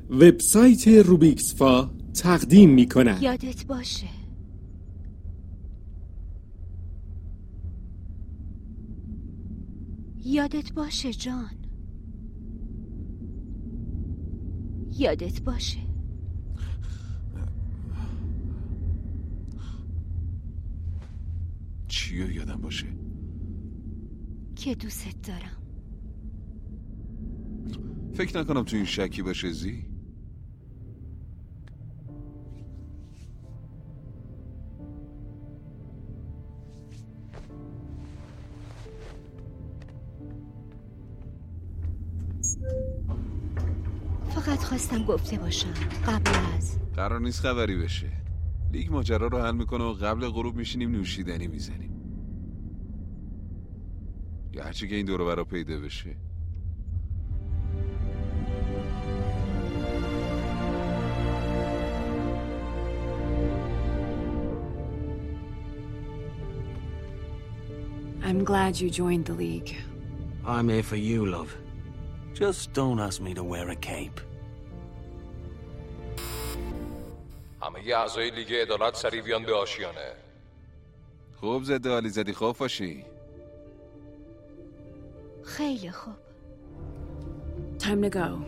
وبسایت روبیکسفا تقدیم می‌کند. یادت باشه یادت باشه جان، یادت باشه. چیو یادم باشه؟ که دوست دارم. فکر نکنم تو این شکی باشه زی. فقط خواستم گفته باشم قبل از قرار نیست خبری بشه. لیگ ماجرا رو حل میکنه و قبل غروب میشینیم نوشیدنی میزنیم، یا هرچی که این دور و برا پیدا بشه. I'm glad you joined the league. I'm here for you, love. Just don't ask me to wear a cape. همه ی اعضای لیگ عدالت سریع بیان به آشیانه. خوب زده حالی زدی خواب باشی. خیلی خوب. Time to go.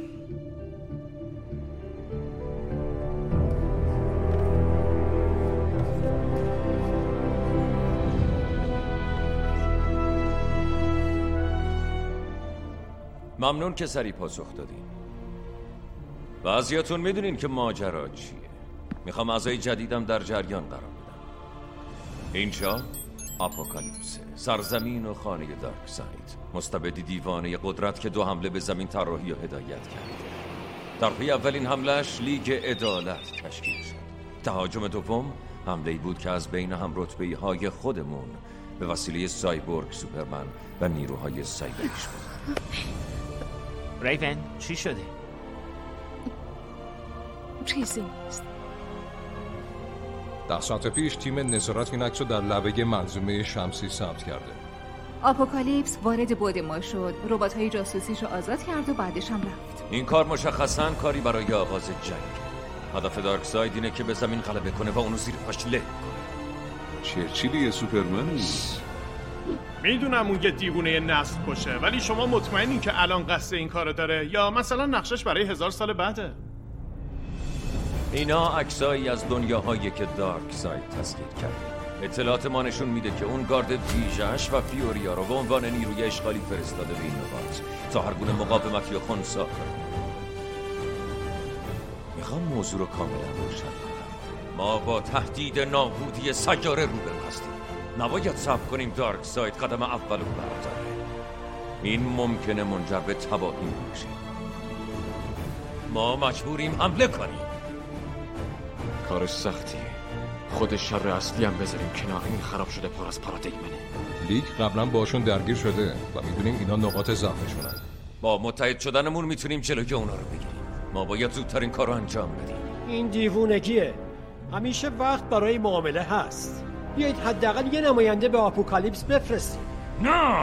ممنون که سریع پاسخ دادین. بعضیاتون میدونین که ماجرا چیه. میخوام اعضای جدیدم در جریان قرار بدم. اینجا آپوکالیپس، سرزمین و خانه دارکساید، مستبدی دیوانه قدرت که 2 حمله به زمین طراحی و هدایت کرد. در پی اولین حملهش لیگ عدالت تشکیل شد. تهاجم دوم حمله‌ای بود که از بین هم رتبه‌های خودمون به وسیله سایبورگ، سوپرمن و نیروهای سایبریش بود. ریون چی شده؟ چیزی نیست. 10 ساعت پیش تیم نظارت این عکس رو در لبه منظومه شمسی ثبت کرده. آپوکالیپس وارد بعد ما شد، ربات‌های جاسوسیش رو آزاد کرد و بعدش هم رفت. این کار مشخصاً کاری برای آغاز جنگ. هدف دارکساید اینه که به زمین غلبه کنه و اونو زیر پاش له کنه. چرچیلی یه سوپرمن. میدونم اون یه دیوونه نسل باشه، ولی شما مطمئنین که الان قصد این کارو داره یا مثلا نقشش برای 1000 سال بعده؟ اینا عکسایی از دنیاهایی که دارکساید تسخیر کرده. اطلاعات ما نشون میده که اون گارد ویژه‌اش و فیوریا رو به عنوان نیروی اشغالی فرستاده به این نقاط تا هر گونه مقاومت یا خنثی کنه. میخوام موضوع رو کاملا روشن کنم. ما با تهدید نابودی سیاره روبرو هستیم. نباید صبر کنیم دارکساید قدم اول رو برداره. این ممکنه منجر به تباهی بشه. ما مجبوریم حمله کنیم. کارش سختیه. خود شر اصلی هم بذاریم کنار، این خراب شده پر از پارادایمنه. لیگ قبلا باشون درگیر شده و میدونیم اینا نقاط ضعفشونن. با متحد شدنمون میتونیم جلوی اونا رو بگیریم. ما باید زودتر این کار رو انجام بدیم. این دیوونگیه. همیشه وقت برای معامله هست. بیایید حداقل یه نماینده به آپوکالیپس بفرستیم. نه!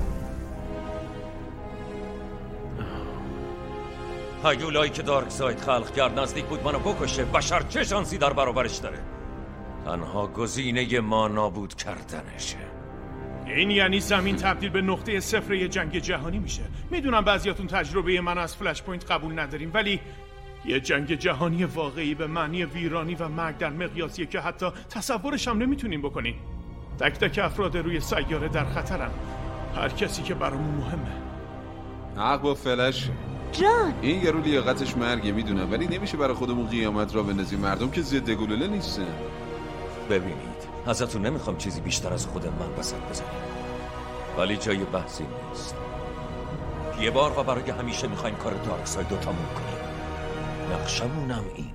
هیولایی که دارکساید خلق کرد نزدیک بود منو بکشه. بشر چه شانسی در برابرش داره؟ تنها گزینه ما نابود کردنشه. این یعنی زمین تبدیل به نقطه صفر یه جنگ جهانی میشه. میدونم بعضیاتون تجربه من از فلش پوینت قبول نداریم، ولی یه جنگ جهانی واقعی به معنی ویرانی و مرگ در مقیاسیه که حتی تصورش هم نمیتونیم بکنیم. تک تک افراد روی سیاره در خطرن. هر کسی که برامون مهمه. حق با فلش جان، این یارو لیاقتش مرگه میدونم، ولی نمیشه برای خودمون قیامت را بندازیم. مردم که ضد گلوله نیستن. ببینید، ازتون نمیخوام چیزی بیشتر از خود من وسط بزنیم، ولی جای بحثی نیست. یه بار و برای همیشه میخوایم کار دارکساید رو تموم کنیم. نقشمونم اینه.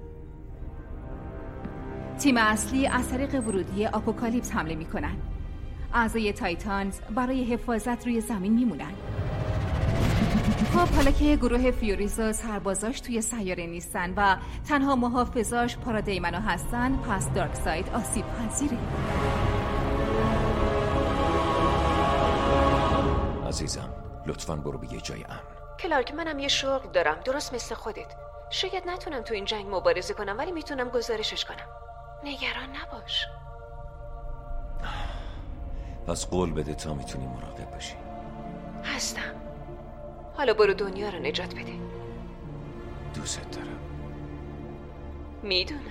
تیم اصلی از طریق ورودی آپوکالیپس حمله میکنن. اعضای تایتانز برای حفاظت روی زمین میمونن. خب حالا که گروه فیوریز و سربازاش توی سیاره نیستن و تنها محافظاش پارادایمنو هستن، پس دارکساید آسیب پذیره. عزیزم لطفاً برو به یه جای امن. کلارک، منم یه شغل دارم درست مثل خودت. شاید نتونم تو این جنگ مبارزه کنم ولی میتونم گزارشش کنم. نگران نباش. پس قول بده تا میتونی مراقب باشی. هستم. حالا برو دنیا رو نجات بده. دوست دارم. میدونم.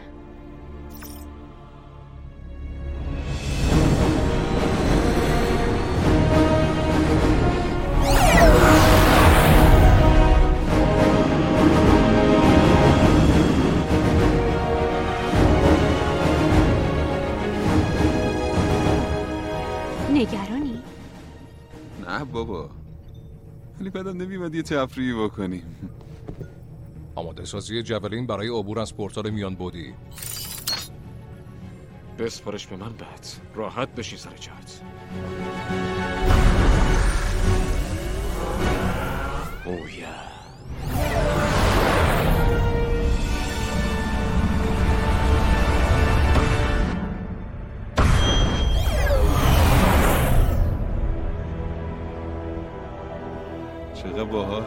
نگرانی؟ نه بابا، ولی بعدم نمی‌اومد یه تفریحی بکنیم. آماده سازی جولین برای عبور از پورتال میان بودی. بسپارش به من بعد راحت بشی سر جهت. اوه چقدر باحال.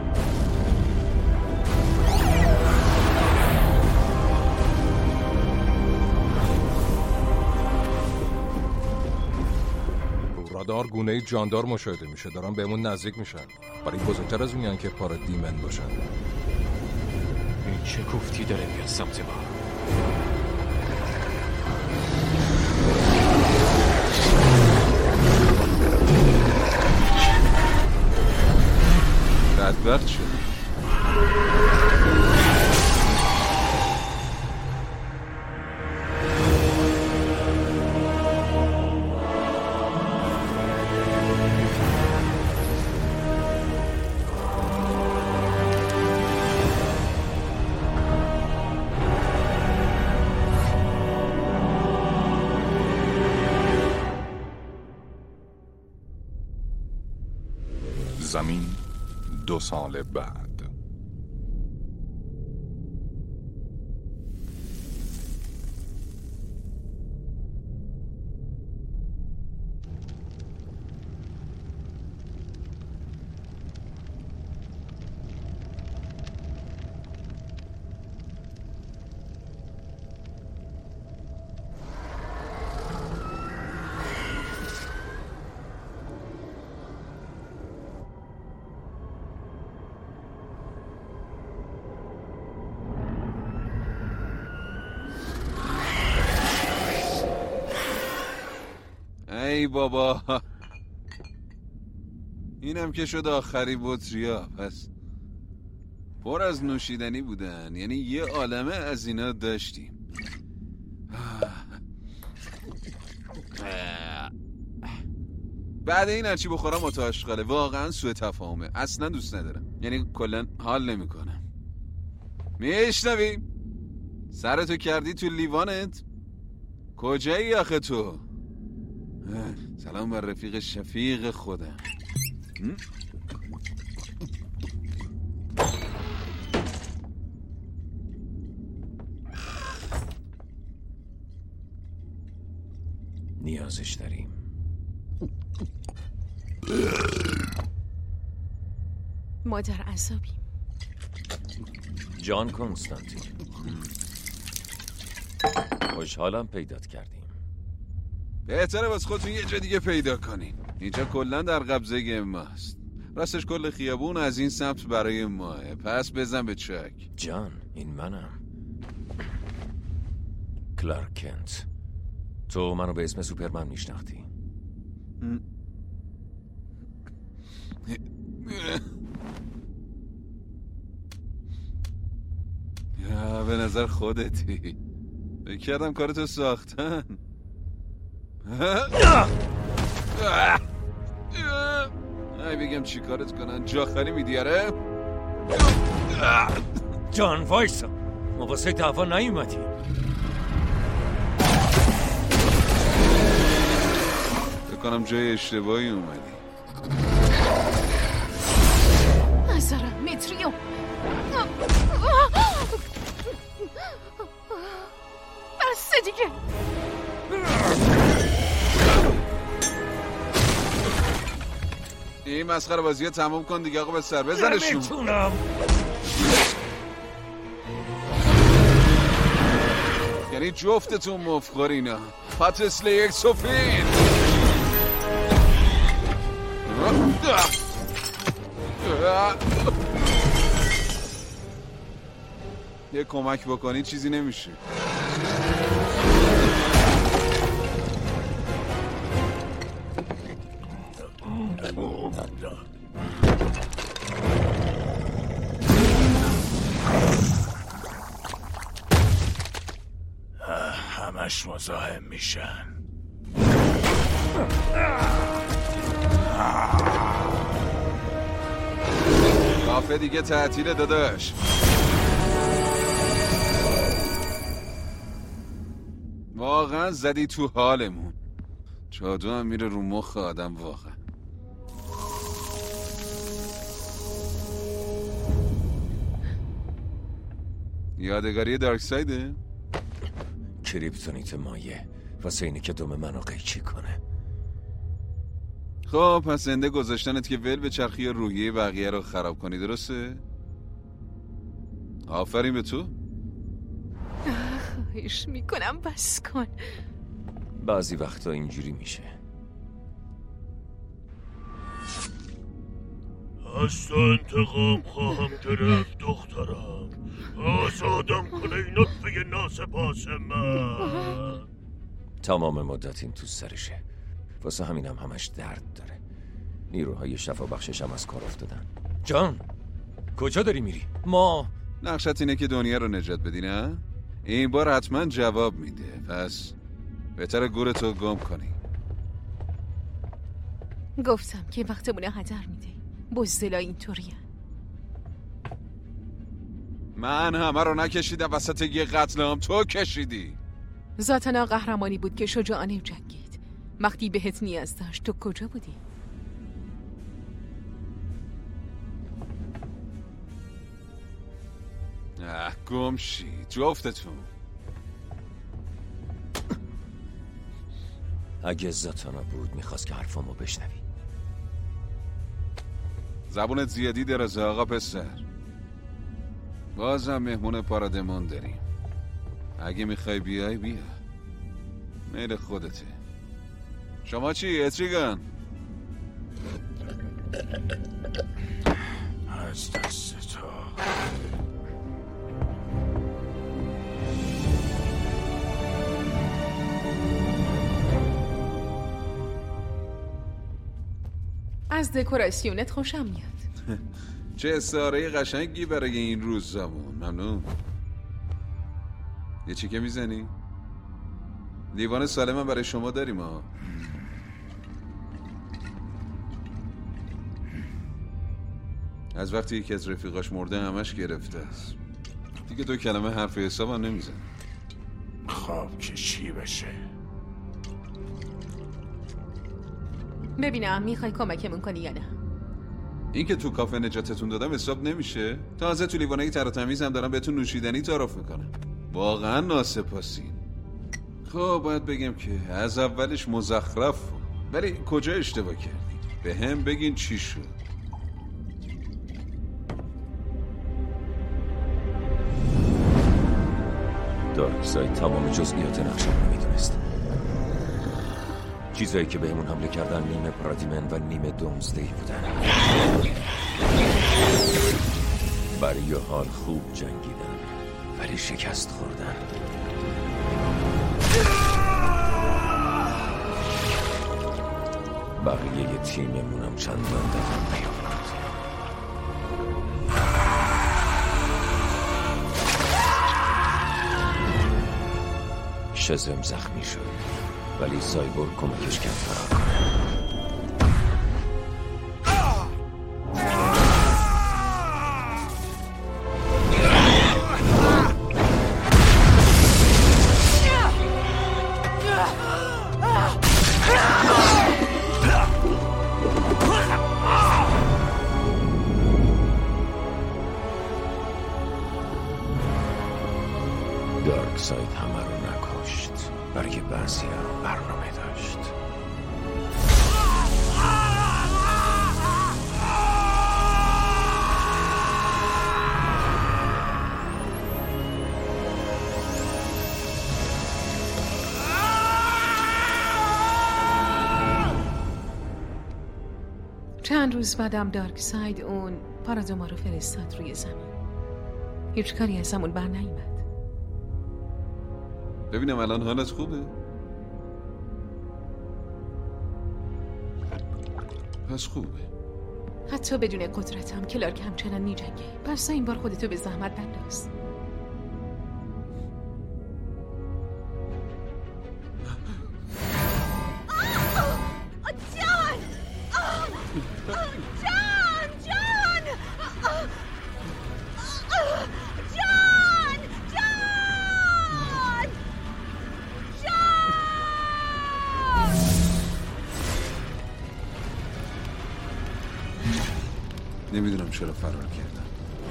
رادار گونه جاندار مشاهده میشه، دارن بهمون نزدیک میشن، ولی بزرگتر از اونیان که پارادیمن باشن. این چه کوفتی داره میاد سمت ما؟ بدبخت شد. زمین 2 سال بعد. ای بابا، اینم که شد آخری بطریا. پس پر از نوشیدنی بودن، یعنی یه عالمه از اینا داشتیم. بعد این هرچی بخورم متعاشقاله. واقعا سوء تفاهمه، اصلا دوست ندارم، یعنی کلا حال نمی کنم. میشنوی؟ سرتو کردی تو لیوانت؟ کجایی آخه تو؟ سلام بر رفیق شفیق خودم. نیازش داریم. ما در عذابیم. جان کنستانتین، خوشحالم پیدات کردیم. بهتره واسه خودتون یه جا دیگه پیدا کنین. اینجا کلن در قبضه ماست. راستش کل خیابون از این سمت برای ماه. پس بزن به چک. جان، این منم، کلارک کنت. تو منو به اسم سوپرمن میشناختی؟ یا به نظر خودتی. بکردم کارتو ساختن. ای بگم چی کارت کنن؟ جا خالی میدیاره؟ جان وایسا، ما واسه دعوا نیومدیم. بکنم جای اشتباهی اومدی. نظرم متریو. بس دیگه. این مسخره بازیه تموم کن دیگه آقا، به سر بزنشون. نمیتونم. یعنی جفتتون مفخورینا. پاتسل یک سفید. یه کمک بکنی چیزی نمیشه. همش مزاحم میشن. کافه دیگه تعطیل داداش. واقعا زدی تو حالمون. جادو هم میره رو مخ آدم واقعا. یادگاری دارکسایده؟ کریپتونیت مایه واسه اینه که دم منو قیچی کنه. خب پس زنده گذاشتنت که ول به چرخی روحیه بقیه رو خراب کنی، درسته؟ آفرین به تو. خواهش میکنم بس کن. بعضی وقتا اینجوری میشه. از تو انتقام خواهم گرفت دخترم. آزادم کنه این نطفه ناسپاس من. تمام مدت این تو سرشه. واسه همینم همش درد داره. نیروهای شفا بخشش هم از کار افتادن. جان کجا داری میری؟ ما نقشت اینه که دنیا رو نجات بدی، نه؟ این بار حتما جواب میده. پس بهتره گورتو گم کنی. گفتم که وقتمونه هدر میده. بزدلا اینطوریه. من همه رو نکشیدم وسط یه قتل عام، تو کشیدی. ذاتنا قهرمانی بود که شجاعانه جنگید. وقتی بهت نیاز داشت تو کجا بودی؟ گم شی جفتتون. اگه ذاتنا بود میخواست که حرفامو بشنوی. زبونت زیادی درازه آقا پسر. بازم مهمون پارادمون داریم. اگه میخوای بیای بیا، میل خودته. شما چی اتریگان؟ از دست تو. از دکوراسیونت خوشم میاد. چه استعاره قشنگی برای این روزامون. ممنون. یه چیکه میزنی؟ لیوان سالم هم برای شما داریم ها. از وقتی یکی از رفیقاش مرده همش گرفته است. دیگه 2 کلمه حرف حساب هم نمیزن. خب که چی بشه؟ ببینم میخوای کمکمون کنی یا نه؟ این که تو کافه نجاتتون دادم حساب نمیشه. تازه تو لیوانه تر و تمیز هم دارم بهتون نوشیدنی تعارف میکنم. واقعا ناسپاسین. خب باید بگم که از اولش مزخرف بود. ولی کجا اشتباه کردی؟ به هم بگین چی شد. دارکساید تمام جزئیات نقشم رو میدونست. چیزایی که بهمون حمله کردن نیمه پارادیمن و نیمه دومزدی بودن. برای یه حال خوب جنگیدن ولی شکست خوردن. بقیه تیممونم چندان دوام نیاورد. شزم زخمی شد ولی سایبورگ کمکش کرد فرار کنه. دارکساید همه رو نکشت. برای بعضی هم برنامه داشت. چند روز بعدم دارکساید اون پارادوما رو فرستاد روی زمین. هیچ کاری از همون بر نیامد. ببینم الان حالت خوبه؟ پس خوبه. حتی بدون قدرتم کلارک همچنان می‌جنگه. پس این بار خودتو به زحمت بنداز. نمیدونم چرا فرار کردم.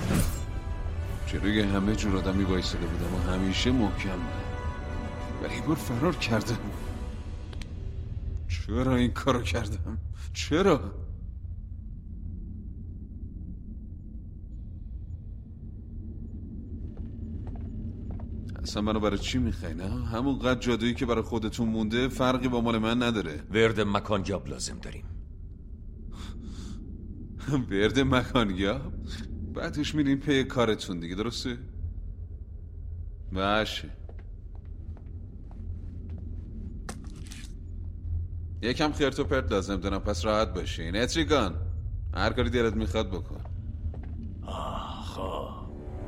جلوی همه جور آدمی وایساده بودم و همیشه محکم بودم، ولی این بار فرار کردم. چرا این کارو کردم؟ چرا؟ اصلا منو برای چی میخوای؟ نه همون قد جادویی که برای خودتون مونده فرقی با مال من نداره. ورد مکانیاب لازم داریم. ورد مکانیاب؟ بعدش میرین پی کارتون دیگه، درسته؟ باشه. یکم خرت و پرت لازم دارم، پس راحت باشین. اتریگان هر کاری دلت میخواد بکن. آخا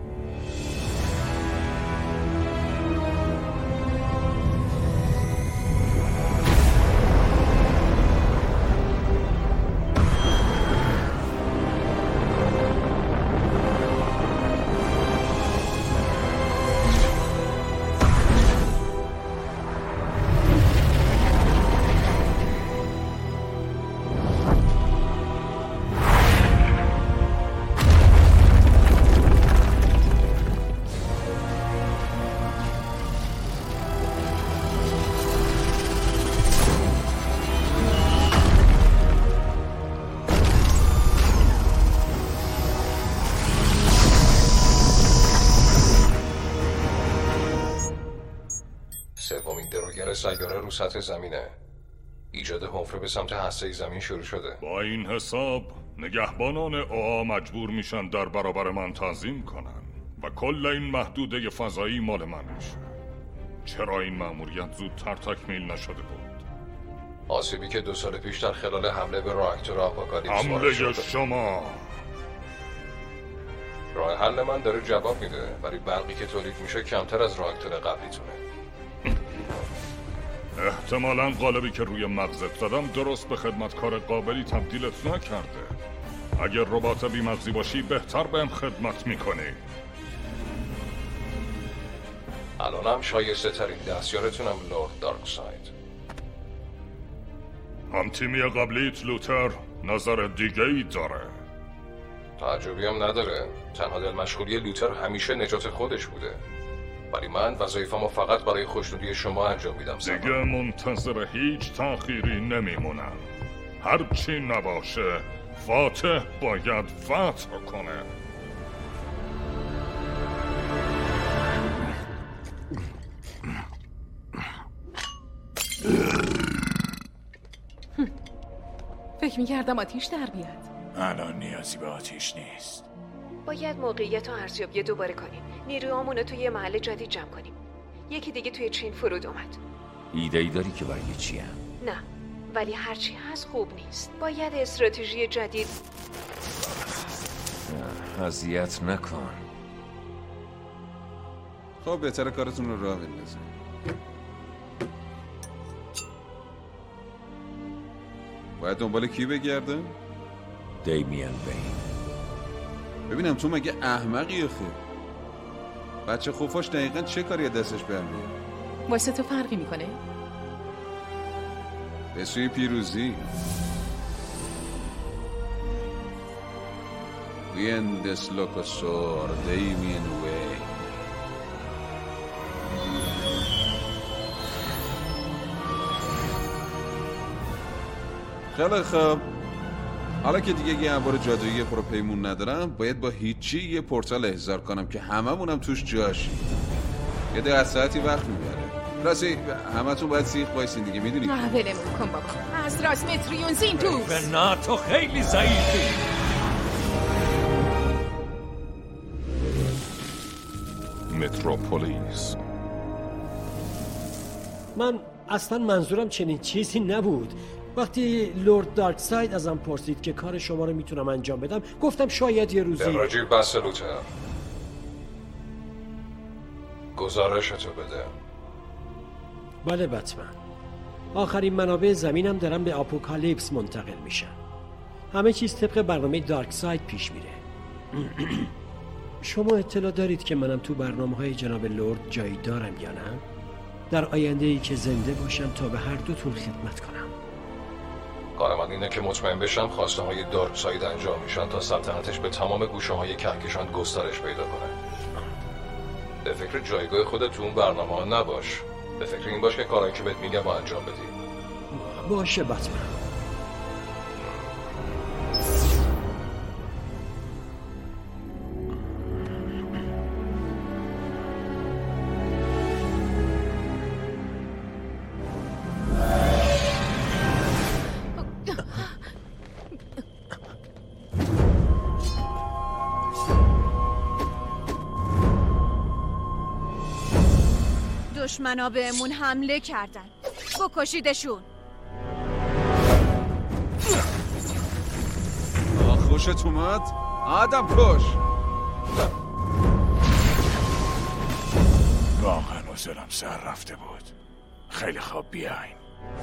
سومین دروگر سیاره رو سطح زمینه. ایجاد حفره به سمت هسته زمین شروع شده. با این حساب نگهبانان اوها مجبور میشن در برابر من تنظیم کنن و کل این محدوده فضایی مال من میشه. چرا این مأموریت زودتر تکمیل نشده بود؟ آسیبی که 2 سال پیش در خلال حمله به راکتور آپوکالیپس حمله شما. راه حل من داره جواب میده، ولی برقی که تولید میشه کمتر از راکتور قبلیتونه. احتمالاً قالبی که روی مغزت زدم درست به خدمتکار قابلی تبدیلت نکرده. اگر ربات بی‌مغزی باشی بهتر بهم خدمت میکنی. الانم شایسته ترین دستیارتونم لورد دارکساید. هم تیمی قبلیت لوتر نظر دیگه ای داره. تعجبی هم نداره. تنها دل مشغولی لوتر همیشه نجات خودش بوده، ولی من وظایفمو فقط برای خوشنودی شما انجام میدم. دیگه منتظر هیچ تأخیری نمیمونم. هرچی نباشه فاتح باید فتح کنه. فکر میکردم آتیش در بیاد. الان نیازی به آتیش نیست. باید موقعیت و ارزیابی دوباره کنیم. نیروهامون رو توی یه محل جدید جمع کنیم. یکی دیگه توی چین فرود اومد. ایده ای داری که برای چیه؟ نه، ولی هرچی هست خوب نیست. باید استراتژی جدید. اذیت نکن. خب بهتره کارتون رو راه بندازیم. باید دنبال کی بگردم؟ دیمین بین. ببینم تو مگه احمقیه؟ خوب بچه خوفاش دقیقا چه کاری دستش برمیاد؟ واسه تو فرقی میکنه؟ به سوی پیروزی. ویندس لوکوسور دیمین وی. خیلی خوب، حالا که دیگه یه انبار جادویی پرو پیمون ندارم، باید با هیچی یه پورتال احضار کنم که هممونم توش جاشیم. یه 10 ساعتی وقت میبره. راستی همتون باید سیخ بایستین دیگه میدونی. ولمون کن بابا. از راست متریون زینتوس. نه تو خیلی ضعیفی. متروپولیس. من اصلا منظورم چنین چیزی نبود. وقتی لورد دارکساید ازم پرسید که کار شما رو میتونم انجام بدم، گفتم شاید یه روزی. راجی بس لوتر گزارشتو بده. بله بتمن. آخرین منابع زمینم دارن به آپوکالیپس منتقل میشن. همه چیز طبق برنامه دارکساید پیش میره. شما اطلاع دارید که منم تو برنامه‌های جناب لورد جایی دارم یا نه؟ در آینده ای که زنده باشم تا به هر دوتون خدمت کنم. کار من اینه که مطمئن بشم خواسته های دارکساید انجام میشن تا سلطنتش به تمام گوشه های کهکشان گسترش پیدا کنه. به فکر جایگاه خودت تو اون برنامه ها نباش. به فکر این باش که کارایی که بهت میگم با انجام بدی. باشه بتمن. دشمنا بهمون حمله کردن. بکشیدشون. خوشت اومد؟ آدم کش. واقعا حوصله‌ام سر رفته بود. خیلی خوب بیاین.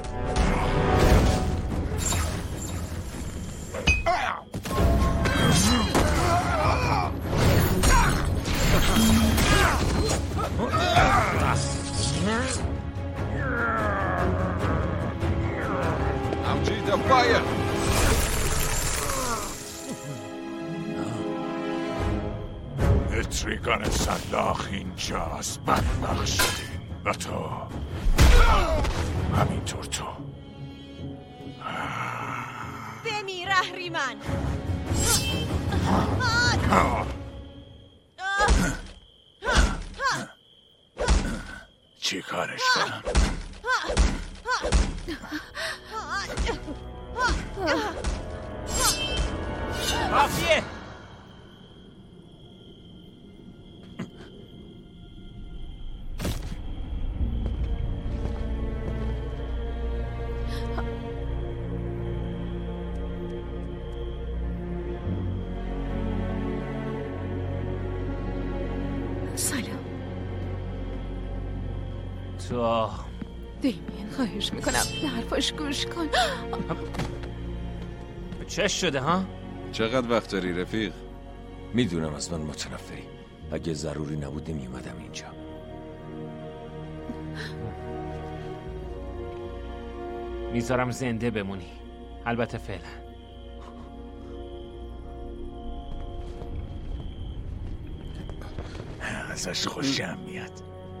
Amjita fire! اتریگان سلاخ اینجاست. بدبخت شدین و تو همینطور تو. بمیر اهریمن. چی کارش کنم؟ کافیه. سلام. تو دیمین خواهش میکنم به حرفاش گوش کن. چه شده ها؟ چقدر وقت داری رفیق؟ میدونم از من متنفری. اگه ضروری نبود نمیومدم اینجا. میذارم زنده بمونی. البته فعلا. ازش خوشم میاد.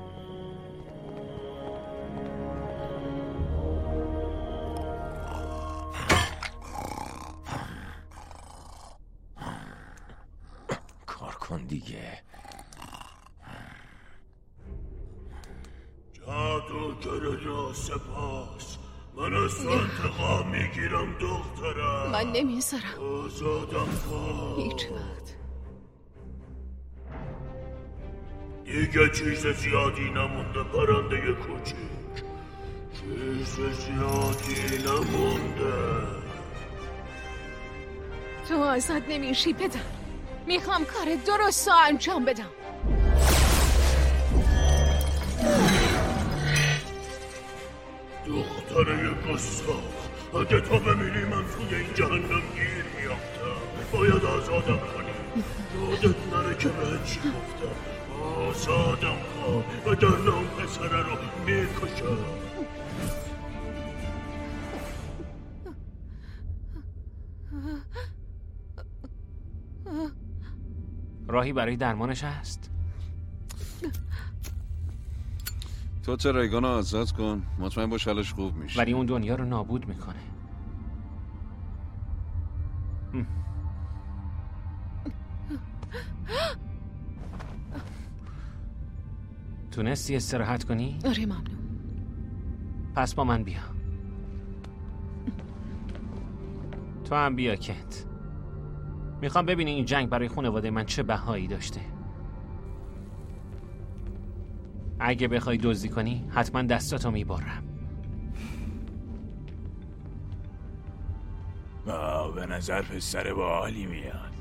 کار کن دیگه. جادوگر سپاس. من از تو انتقام میگیرم دخترم. من نمیذارم. آزادم کن. هیچ وقت. دیگه چیز زیادی نمونده پرنده کوچیک. چیز زیادی نمونده. تو آزاد نمیشی پدر. میخوام کار درست رو انجام بدم. دختره گستاخ، اگه تو بمیری من توی این جهنم گیر میافتم. باید آزادم کنی. یادت نره که بهت چی گفتم. آزادم کن وگرنه اون پسره رو میکشم. راهی برای درمانش هست؟ تو تریگان رو آزاد کن. مطمئن باش حالش خوب میشه. ولی اون دنیا رو نابود میکنه. تونستی استراحت کنی؟ آره ممنون. پس با من بیا. تو هم بیا کنت. میخوام ببینی این جنگ برای خانواده من چه بهایی داشته. اگه بخوای دزدی کنی حتما دستاتو میبرم. به نظر پسر باحالی میاد.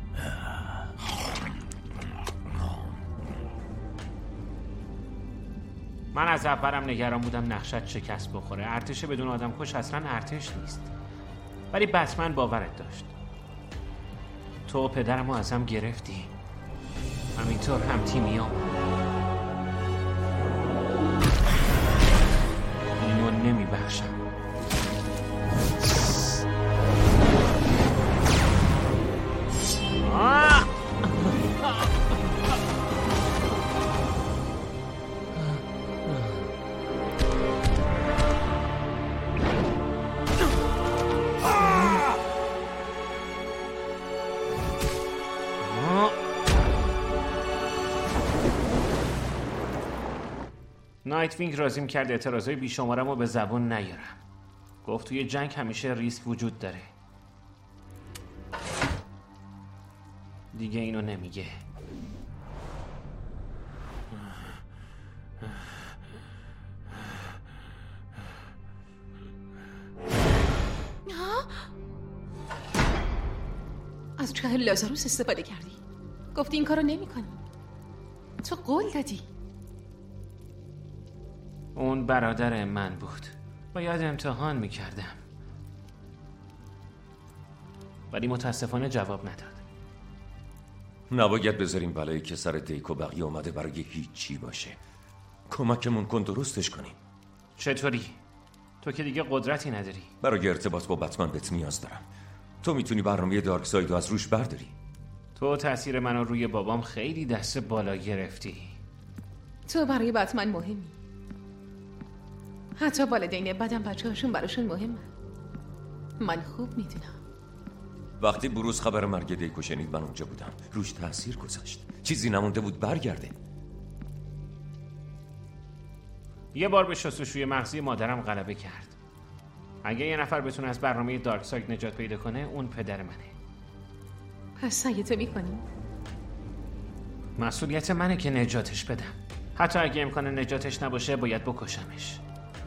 من از اولم نگران بودم نقشت شکست بخوره. ارتش بدون آدم کش اصلا ارتش نیست. ولی بتمن باورت داشت. تو پدرمو ازم گرفتی. همینطور هم تیمیام. اینو نمیبخشم. نایت وینگ راضیم کرد اعتراضای بیشمارم رو به زبون نیارم. گفت توی جنگ همیشه ریسک وجود داره. دیگه اینو نمیگه. از چه لازاروس استفاده کردی؟ گفتی این کارو نمی کنی. تو قول دادی. اون برادر من بود. باید امتحان میکردم. ولی متاسفانه جواب نداد. نباید بذاریم بلایی که سر دیک و بقیه اومده برای هیچی باشه. کمکمون کن درستش کنیم. چطوری؟ تو که دیگه قدرتی نداری. برای ارتباط با بتمن بهت نیاز دارم. تو میتونی برنامه دارکساید رو از روش برداری. تو تاثیر منو روی بابام خیلی دست بالا گرفتی. تو برای بتمن مهمی. حتی والدین بدم بچه‌هاشون براشون مهمه. من خوب میدونم. وقتی بروز خبر مرگ دیکو شنید من اونجا بودم. روش تاثیر گذاشت. چیزی نمونده بود برگرده. یه بار به شستشوی مغزی مادرم غلبه کرد. اگه یه نفر بتونه از برنامه دارکساید نجات پیدا کنه اون پدر منه. پس سعی تو میکنی؟ مسئولیت منه که نجاتش بدم. حتی اگه امکان نجاتش نباشه باید بکشمش.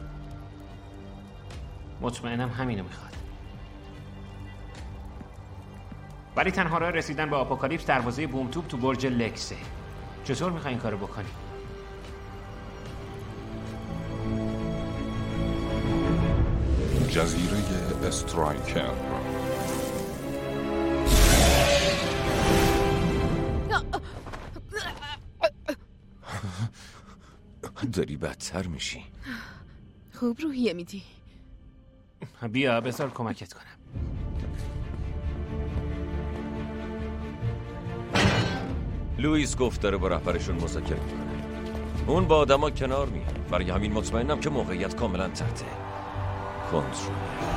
مطمئنم همینو میخواد. ولی تنها راه رسیدن به آپوکالیپس دروازه بومتوب تو برج لکسه. چطور میخوای این کارو بکنی؟ جزیره استرایکر. داری بدتر میشی. خوب روحیه میدی. بیا بذار کمکت کنم. لوئیس گفت داره با رهبرشون مذاکره میکنه. اون با آدما کنار میاد. برای همین مطمئنم که موقعیت کاملا تحت کنترل.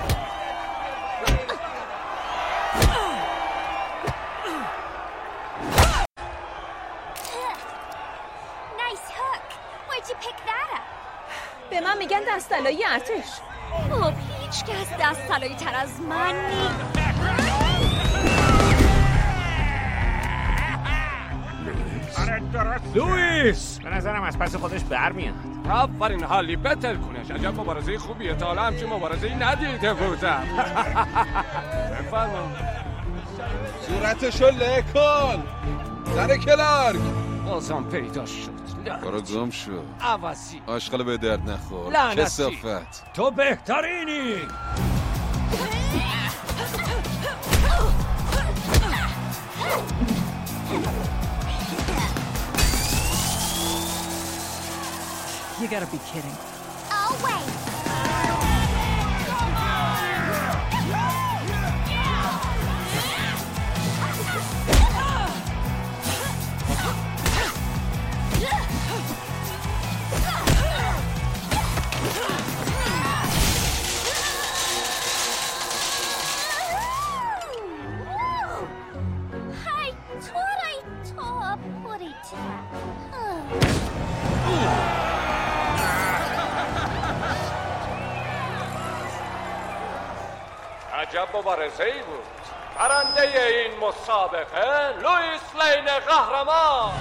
به من میگن دستالایی ارتش. خب هیچ کس دستالایی تر از من نیست. لوئیس به نظرم از پس خودش برمیاد. آفرین حالی بتل کنش. عجب مبارزه خوبیه. تا حالا همچین مبارزه‌ای ندیده بودم. بفرمایید. صورتشو له کن. زن کلارک بازم پیدا شد. برو گم شو. عوضی آشغال به درد نخور. لعنتی. کثافت. تو بهترینی. You gotta be kidding. Oh, wait. عجب مبارزه‌ای بود. برنده این مسابقه لوئیس لین قهرمان.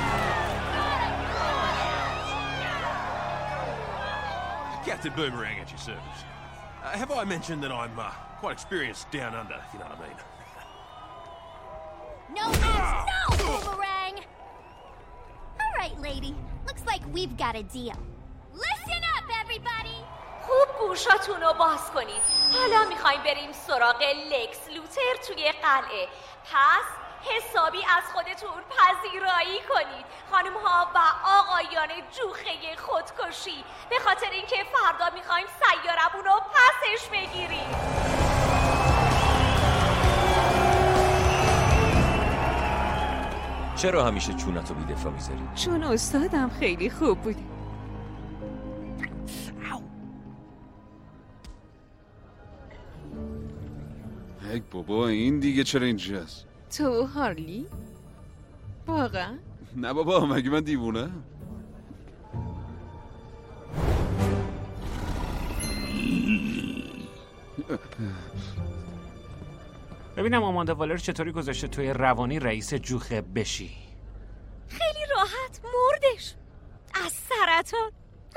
Captain Boomerang at your service. Have I mentioned that I'm quite experienced down under, if you know what I mean? No means no, Boomerang! All right, lady. Looks like we've got a deal. Listen up, everybody! خوب گوشاتون رو باز کنید. حالا میخوایم بریم سراغ لکس لوتر توی قلعه. پس حسابی از خودتون پذیرایی کنید خانم ها و آقایان جوخه خودکشی، به خاطر اینکه فردا میخوایم سیارمون رو پسش بگیریم. چرا همیشه چونتو بی دفاع میذاری؟ چون استادم خیلی خوب بوده. ای بابا این دیگه چرا اینجاست؟ تو هارلی؟ واقعا؟ نه بابا مگه من دیوونه؟ ببینم آماندا والر چطوری گذاشته توی روانی رئیس جوخه بشی. خیلی راحت مردش از سرطان.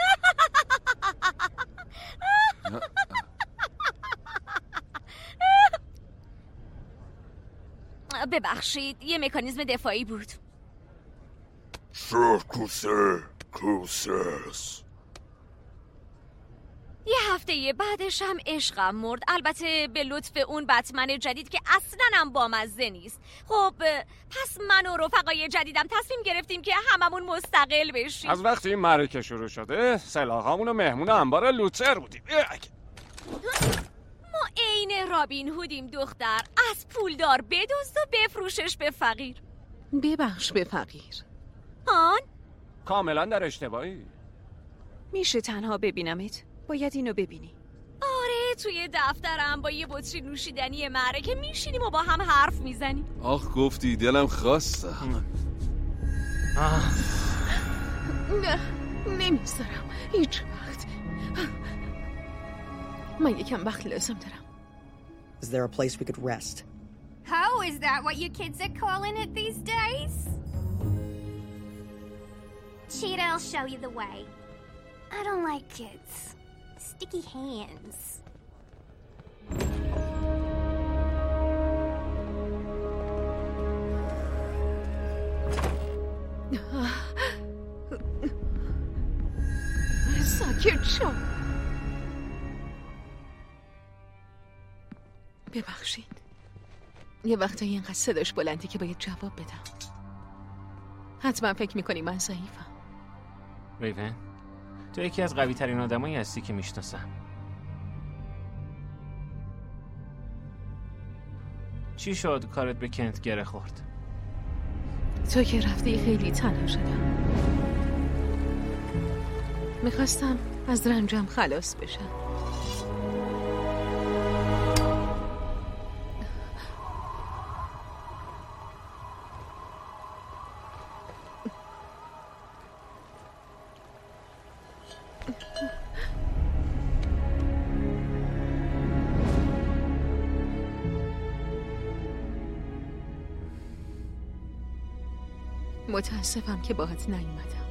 ببخشید یه مکانیزم دفاعی بود. یه هفته بعدش هم عشقم مرد، البته به لطف اون بتمن جدید که اصلاً هم بامزه نیست. خب پس من و رفقای جدیدم تصمیم گرفتیم که هممون مستقل بشیم. از وقتی این معرکه شروع شده سلاغامون و مهمون انبار لوتر بودیم. ما عین رابین هودیم دختر، از پولدار بدزد و بفروشش به فقیر. ببخش به فقیر. آن؟ کاملا در اشتباهی. میشه تنها ببینمت؟ باید اینو ببینی. آره توی دفترم با یه بطری نوشیدنی معرکه میشینیم و با هم حرف میزنیم. آخ گفتی دلم خواسته. نه نمیذارم هیچ وقت. من یکم وقت لازم دارم. Is there a place we could rest? Oh, is that what you kids are calling it these days? Cheetah'll show you the way. I don't like kids. Sticky hands. ساکت شو. ببخشید یه وقتایی اینقدر صداش بلندی که باید جواب بدم. حتما فکر میکنی من ضعیفم. ریون تو یکی از قوی ترین آدمایی هستی که میشناسم. چی شد کارت به کنت گره خورد؟ تو که رفتی خیلی تنها شدم. میخواستم از رنجم خلاص بشم. متاسفم که باهات نیومدم.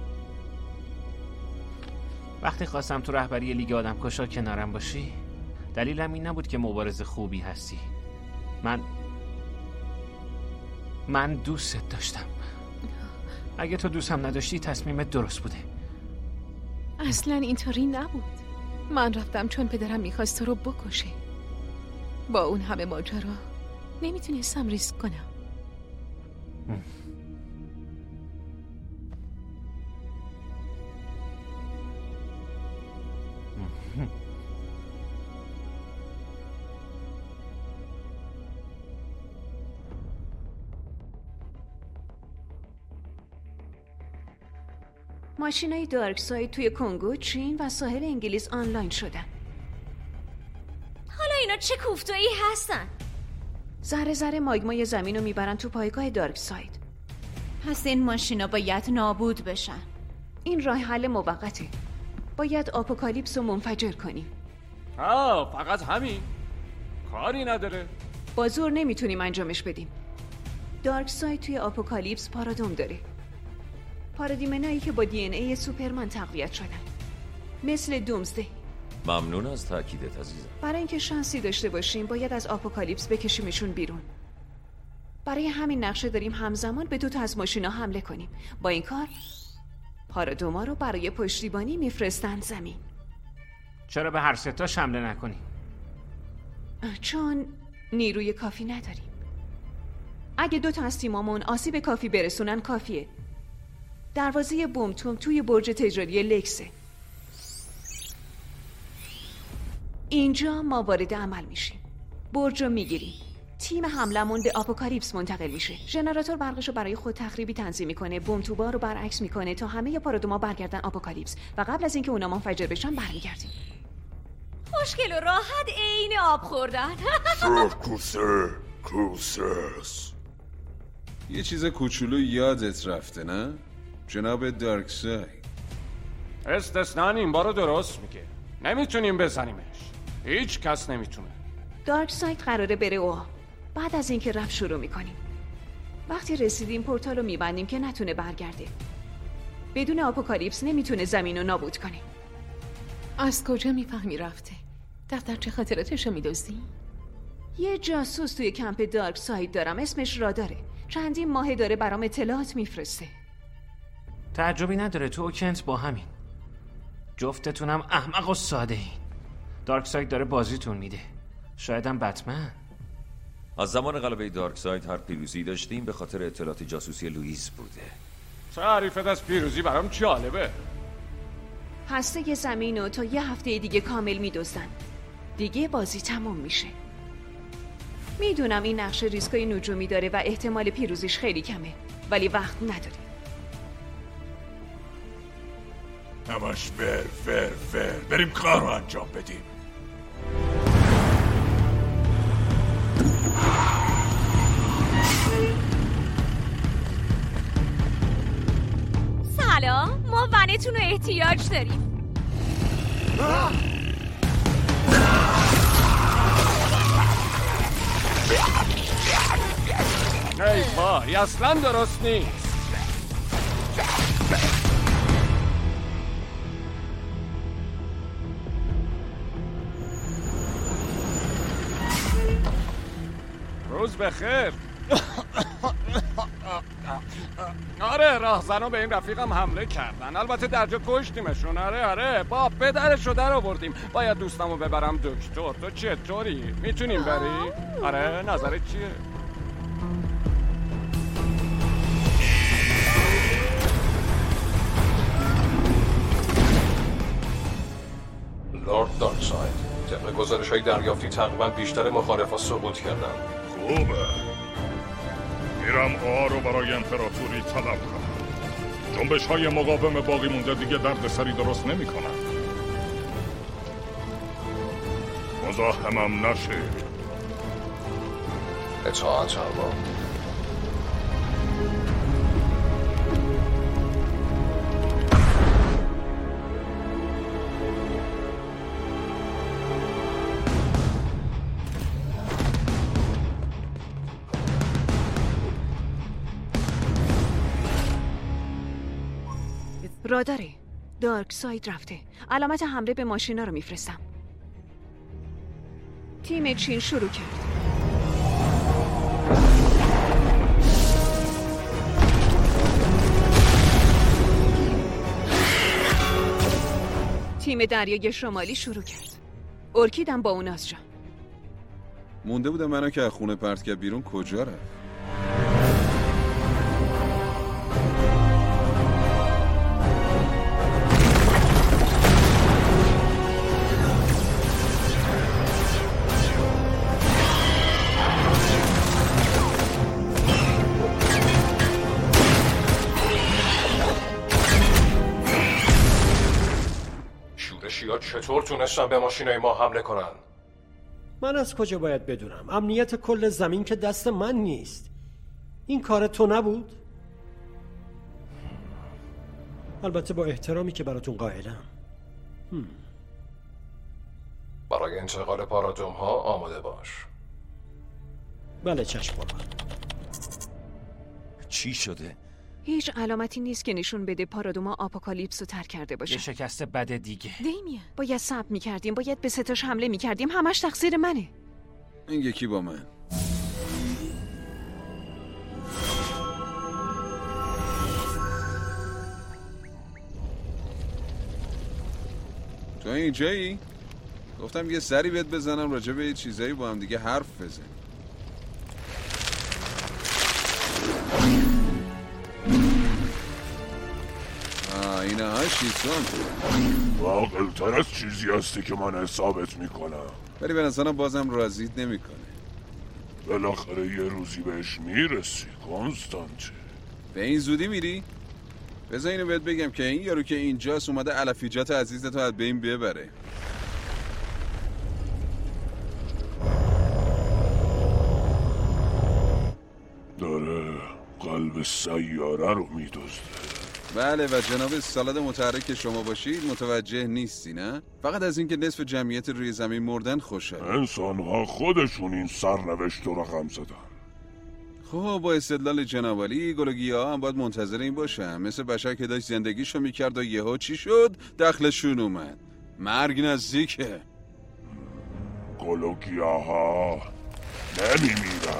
وقتی خواستم تو رهبری لیگ آدمکشا کنارم باشی دلیلم این نبود که مبارز خوبی هستی. من دوستت داشتم. اگه تو دوستم نداشتی تصمیمت درست بوده. اصلا اینطوری نبود. من رفتم چون پدرم میخواست تو رو بکشه. با اون همه ماجرا نمیتونستم ریسک کنم. ماشینای دارکساید توی کنگو، چین و ساحل انگلیس آنلاین شدن. حالا اینا چه کوفتایی هستن؟ ذره ذره ماگمای زمین رو میبرن تو پایگاه دارکساید. پس این ماشینا باید نابود بشن. این راه حل موقته. باید آپوکالیپس رو منفجر کنیم. فقط همین؟ کاری نداره. با زور نمیتونیم انجامش بدیم. دارکساید توی آپوکالیپس پارادوم داره. پارادیمنایی که با دی ان ای سوپرمن تقویت شدن، مثل دومزده. ممنون از تأکیدت عزیزم. برای اینکه شانسی داشته باشیم باید از آپوکالیپس بکشیمشون بیرون. برای همین نقشه داریم همزمان به 2 تا از ماشینا حمله کنیم. با این کار پارادوما رو برای پشتیبانی میفرستن زمین. چرا به هر 3 تا حمله نکنیم؟ چون نیروی کافی نداریم. اگه 2 تا از تیمامون آسیب کافی برسونن کافیه. دروازه بومتوم توی برج تجاری لکسه. اینجا ما وارد عمل میشیم. برج رو میگیریم. تیم حملمون به آپوکالیپس منتقل میشه. ژنراتور برقشو برای خود تخریبی تنظیم میکنه. بومتوبا رو برعکس میکنه تا همه پارادوما برگردن آپوکالیپس و قبل از اینکه اونا منفجر بشن برمیگردیم. خوشگل و راحت عین آب خوردن. یه چیز کوچولو یادت رفته نه؟ جناب دارکساید. استثنا این بارو درست میگه. نمیتونیم بزنیمش. هیچ کس نمیتونه. دارکساید قراره بره اوه. بعد از اینکه رفت شروع میکنیم. وقتی رسیدیم پورتال رو میبندیم که نتونه برگرده. بدون آپوکالیپس نمیتونه زمین رو نابود کنه. از کجا میفهمی رفته؟ دفترچه خاطراتشو میدزدی؟ یه جاسوس توی کمپ دارکساید دارم، اسمش راداره. چندین ماه داره برام اطلاعات میفرسته. تعجبی نداره تو و کنت با همین. جفتتونم احمق و ساده این. دارکساید داره بازیتون میده. شایدم بتمن. از زمان غلبه دارکساید هر پیروزی داشتیم به خاطر اطلاعات جاسوسی لوئیس بوده. تعریفت از پیروزی برام جالبه. هسته زمین رو تا یه هفته دیگه کامل میدوزن. دیگه بازی تموم میشه. میدونم این نقشه ریسکای نجومی داره و احتمال پیروزیش خیلی کمه، ولی وقت نداره. همش فر بریم کار رو انجام بدیم. سلام، ما ونتون رو احتیاج داریم. ای وای، اصلا درست نیست. روز بخیر. آره، راهزنا به این رفیقم حمله کردن. البته درجا کشتیمشون. آره با پدرشو در آوردیم. باید دوستمو ببرم دکتر. تو چطوری؟ میتونیم بری؟ آره، نظرت چیه؟ لورد دارکساید، طبق گزارش‌های دریافتی تقریبا بیشتر مخالفا سقوط کردن. خوبه. میرم آ رو برای امپراتوری طلب کنم. جنبش‌های مقاوم باقی مونده دیگه دردسری درست نمی‌کنن. مزاحمم نشه. اطاعت ارباب. راداره، دارکساید رفته. علامت حمله به ماشینا رو میفرستم. تیم چین شروع کرد. تیم دریای شمالی شروع کرد. ارکیدم با اون از جا. مونده بودم منو که از خونه پرت کرد بیرون. کجا رفت؟ شورشی‌ها چطور تونستن به ماشینای ما حمله کنن؟ من از کجا باید بدونم؟ امنیت کل زمین که دست من نیست. این کار تو نبود؟ البته با احترامی که براتون قائلم. برای انتقال پارادوم ها آماده باش. بله چشم قربان. چی شده؟ هیچ علامتی نیست که نشون بده پارادوما آپوکالیپس رو ترک کرده باشه. یه شکست بد دیگه. دیمیان باید صبر میکردیم، باید به ستاش حمله میکردیم، همش تقصیر منه. این یکی با من. تو اینجایی؟ گفتم یه سری بهت بزنم راجع به یه چیزایی با هم دیگه حرف بزنیم. اینه ها شیطان واقع‌تر از چیزی هستی که من ثابت میکنم، ولی به نظرم بازم راضیت نمیکنه. بالاخره یه روزی بهش میرسی کنستانتی. به این زودی میری؟ بذار اینو بهت بگم که این یارو که اینجاست اومده علفیجات عزیزتو از بین ببره. داره قلب سیاره رو میدزده. بله و جناب سالاد متحرک شما باشید متوجه نیستی نه؟ فقط از اینکه نصف جمعیت روی زمین مردن خوشحال. انسان‌ها خودشون این سرنوشت رو رقم زدن. خب با استدلال جناب عالی گلوگی‌ها هم باید منتظر این باشن، مثل بشر که داشت زندگیشو میکرد و یهو چی شد؟ دخلشون اومد. مرگ نزدیکه. گلوگی‌ها نمیمیرن.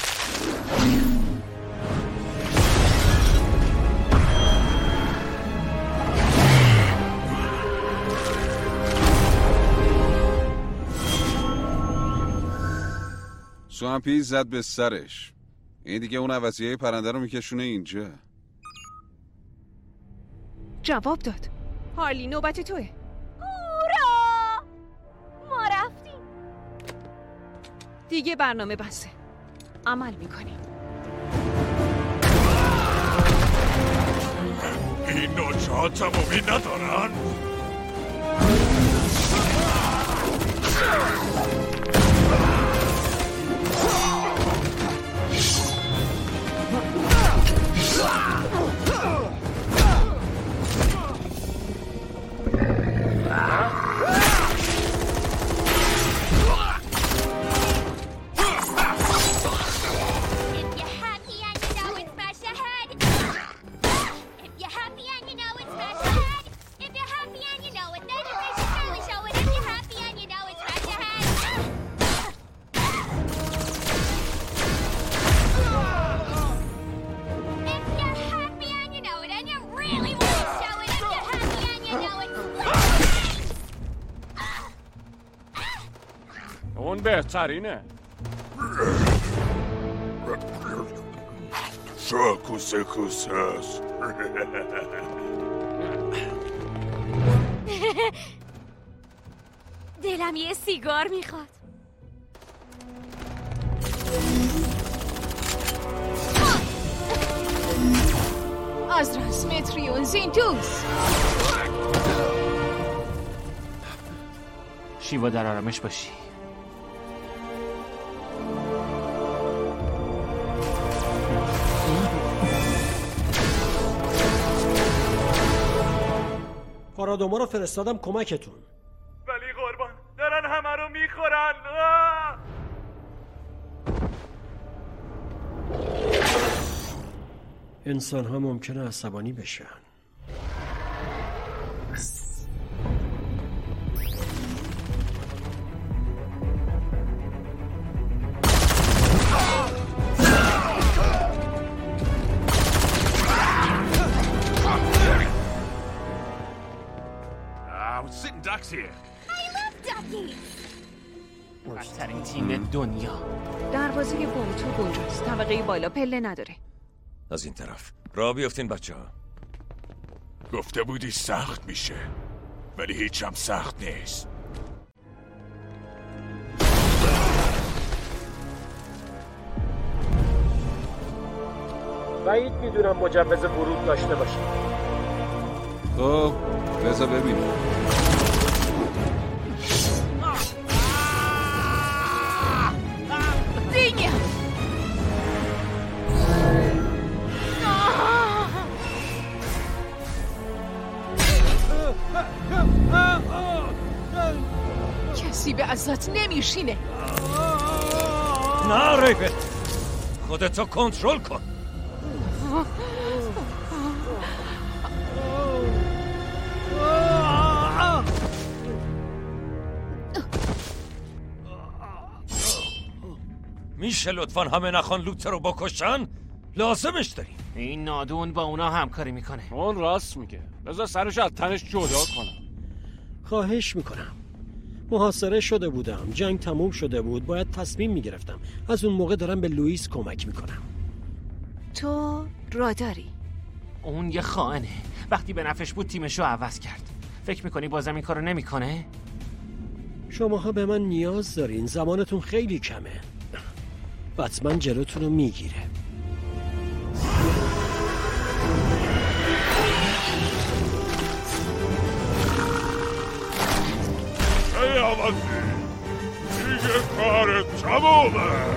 سوامپی زد به سرش. این دیگه اون عوضیه پرنده رو میکشونه اینجا. جواب داد. هارلی نوبت توه. هورا! ما رفتیم. دیگه برنامه بسه. عمل میکنیم. این نوچه ها تمامی ندارن؟ اون بهترینه. شاکوسه کوسس. دلم یه سیگار میخواد. از رسمتریون زینتوس. شیوا در آرامش باشی. پارادوما رو فرستادم کمکتون. ولی قربان دارن همه رو میخورن. انسان ها ممکنه عصبانی بشن. بدترین تیم دنیا. دروازه بوم تو اونجاست. طبقه بالا پله نداره. از این طرف راه بیافتین بچه ها. گفته بودی سخت میشه ولی هیچ هم سخت نیست. بعید میدونم مجوز ورود داشته باشه. خب بذار ببینیم. کسی بسات نمیشینه. نه ریون، خودتو کنترل کن. میشه لطفاً همه نخوان لوتر رو بکشن؟ لازمش داریم. این نادون با اونا همکاری میکنه. اون راست میگه. بذار سرش از تنش جدا کنم. خواهش میکنم. محاصره شده بودم، جنگ تموم شده بود، باید تصمیم میگرفتم. از اون موقع دارم به لوئیس کمک میکنم. تو راداری. اون یه خائنه. وقتی به نفعش بود تیمشو عوض کرد. فکر میکنی بازم این کارو نمیکنه؟ شماها به من نیاز دارین، زمانتون خیلی کمه. بتمن جلوتون رو میگیره. ای عوضی دیگه کار تمومه.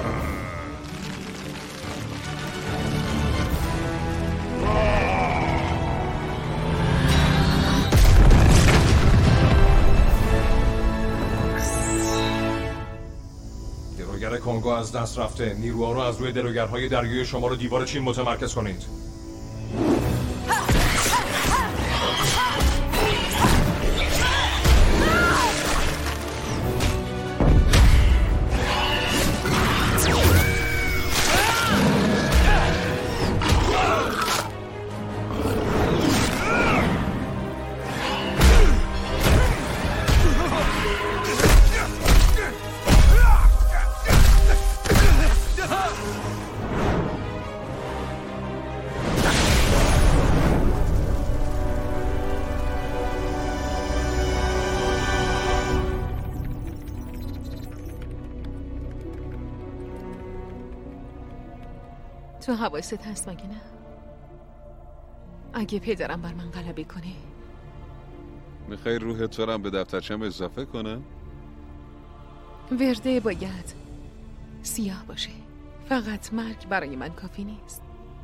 دروگر کنگو از دست رفته. نیروها رو از روی دروگرهای دریایی شما رو دیوار چین متمرکز کنید. تو حواست هست مگه نه؟ اگه پدرم بر من غلبه کنه. میخوای روح تو رو هم به دفترچم اضافه کنم؟ ورده باید سیاه باشه. فقط مرگ برای من کافی نیست.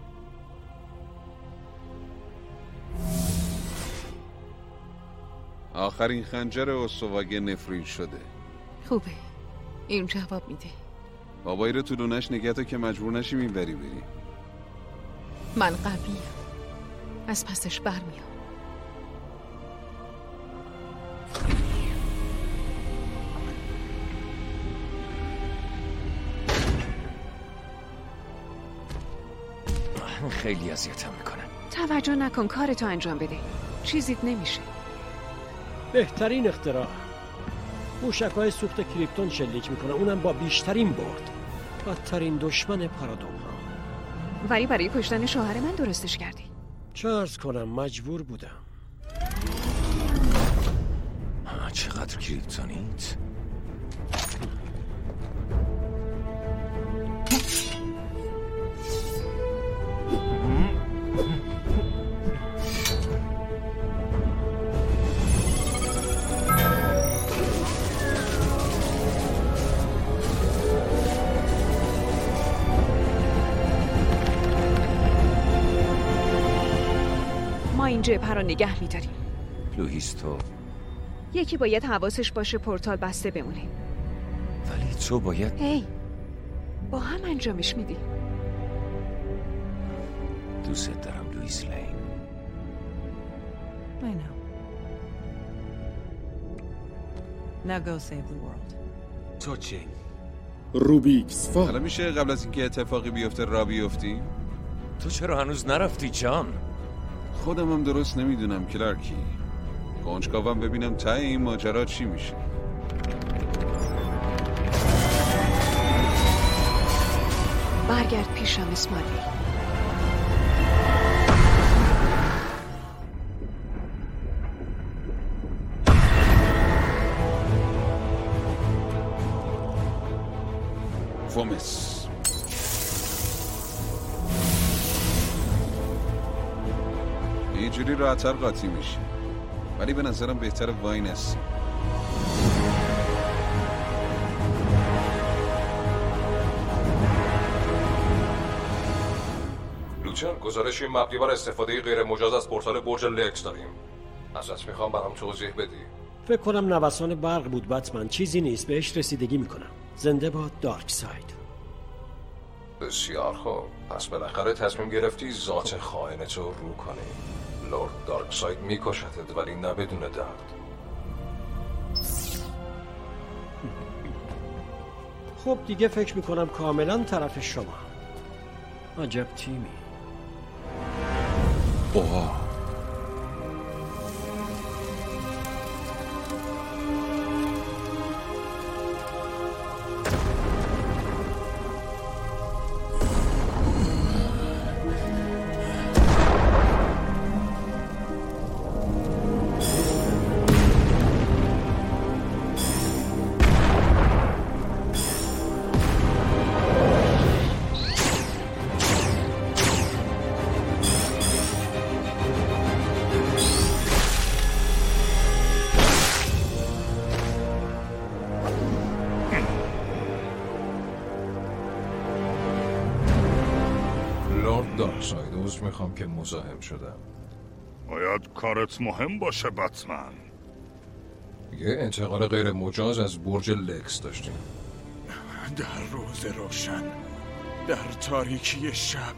آخرین خنجر استواگه نفرین شده. خوبه، این جواب میده. بابایی رو تو لونش نگه‌دار که مجبور نشی میبری بری. من قویم، از پسش برمیام. خیلی اذیتم میکنه. توجه نکن، کارتو انجام بده. چیزیت نمیشه. بهترین اختراع. موشک‌های سوخت کریپتون شلیک میکنه، اونم با بیشترین برد. بدترین دشمن پارادوم ها. ولی برای کشتن شوهر من درستش کردی. چه عرض کنم، مجبور بودم. چقدر کریپتونیت؟ این جبهه رو نگه می‌داریم. لوئیس تو؟ یکی باید حواسش باشه پورتال بسته بمونه. ولی تو باید... هی، با هم انجامش میدی. دوست دارم لوئیس لین. I know. Now go save the world. تو چی؟ روبیکس حالا میشه قبل از اینکه اتفاقی بیفته را بیفتی؟ تو چرا هنوز نرفتی جان؟ خودم هم درست نمیدونم کلارکی. کنجکاوم ببینم ته این ماجرا چی میشه. برگرد پیشم اسماعیل. فومس اینجوری راحت‌تر قاطی میشه، ولی به نظرم بهتر وای نسی. لوچن، گزارشی مبنی بر استفاده غیر مجاز از پورتال برج لکس داریم. ازت میخوام برام توضیح بدی. فکر کنم نوسان برق بود بتمن، چیزی نیست، بهش رسیدگی میکنم. زنده باد دارک ساید. بسیار خوب، پس بالاخره تصمیم گرفتی ذات خائنتو رو کنی. لورد دارک ساید میکشتت، ولی نه بدون درد. خب دیگه فکر میکنم کاملا طرف شما. عجب تیمی. اوه. دارکساید، عذر میخوام که مزاحم شدم. باید کارت مهم باشه بتمن. یه انتقال غیر مجاز از برج لکس داشتیم. در روز روشن، در تاریکی شب.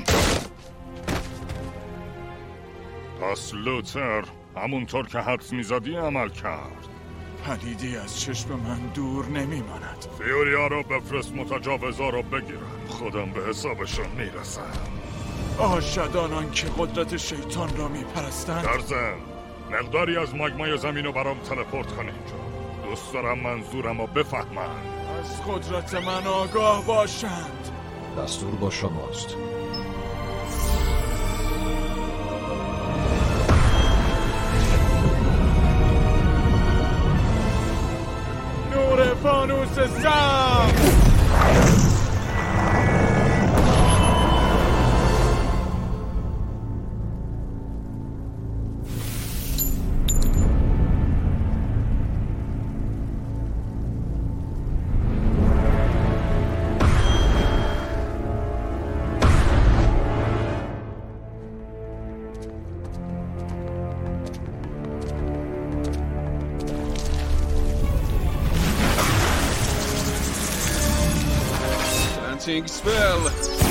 پس لوتر همونطور که حدس میزدی عمل کرد. پلیدی از چشم من دور نمیماند. فیوریا رو بفرست متجاوزا رو بگیرم، خودم به حسابشون میرسم. آشدانان که قدرت شیطان را میپرستند. در ضمن مقداری از ماگمای زمین رو برام تلپورت کن اینجا. دوست دارم منظورم رو بفهمن. از قدرت من آگاه باشند. دستور با شماست. نور فانوس زم. Spell.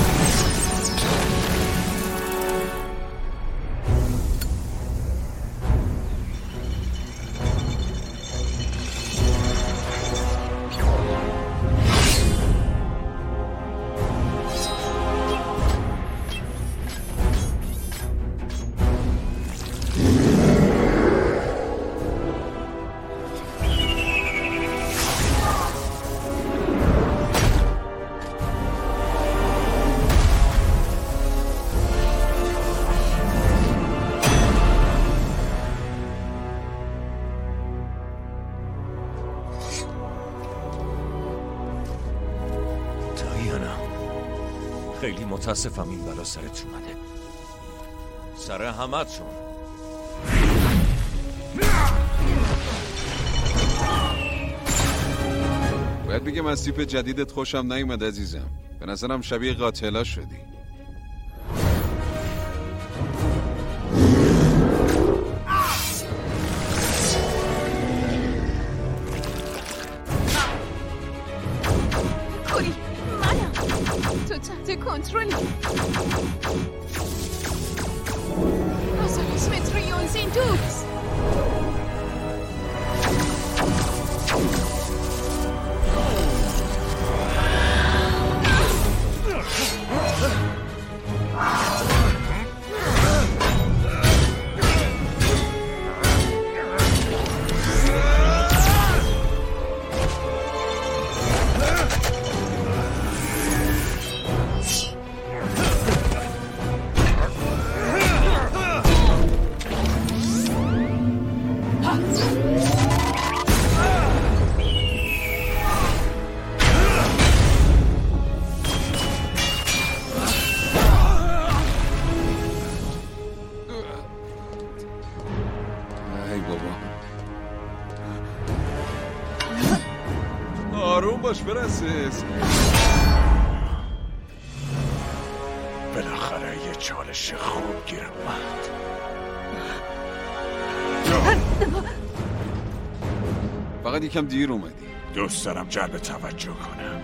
خیلی متاسفم این بلا سرت اومده. سر همتون. باید بگم از تیپ جدیدت خوشم نیومد عزیزم. به نظرم شبیه قاتلا شدی. کنترلی آزاریس متریون زیندوکس برسیز. بالاخره یه چالش خوب گیرم اومد. فقط یکم دیر اومدی. دوست دارم جلب توجه کنم.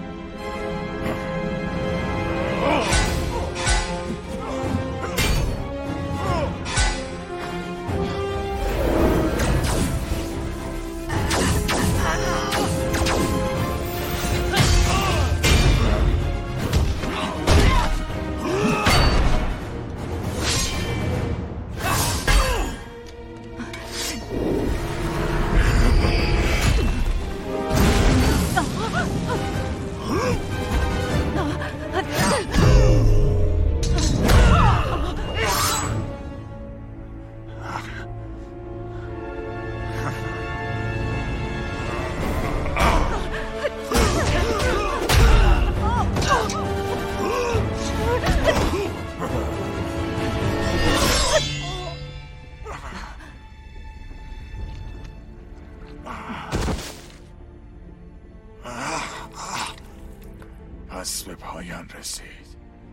پس به پایان رسید.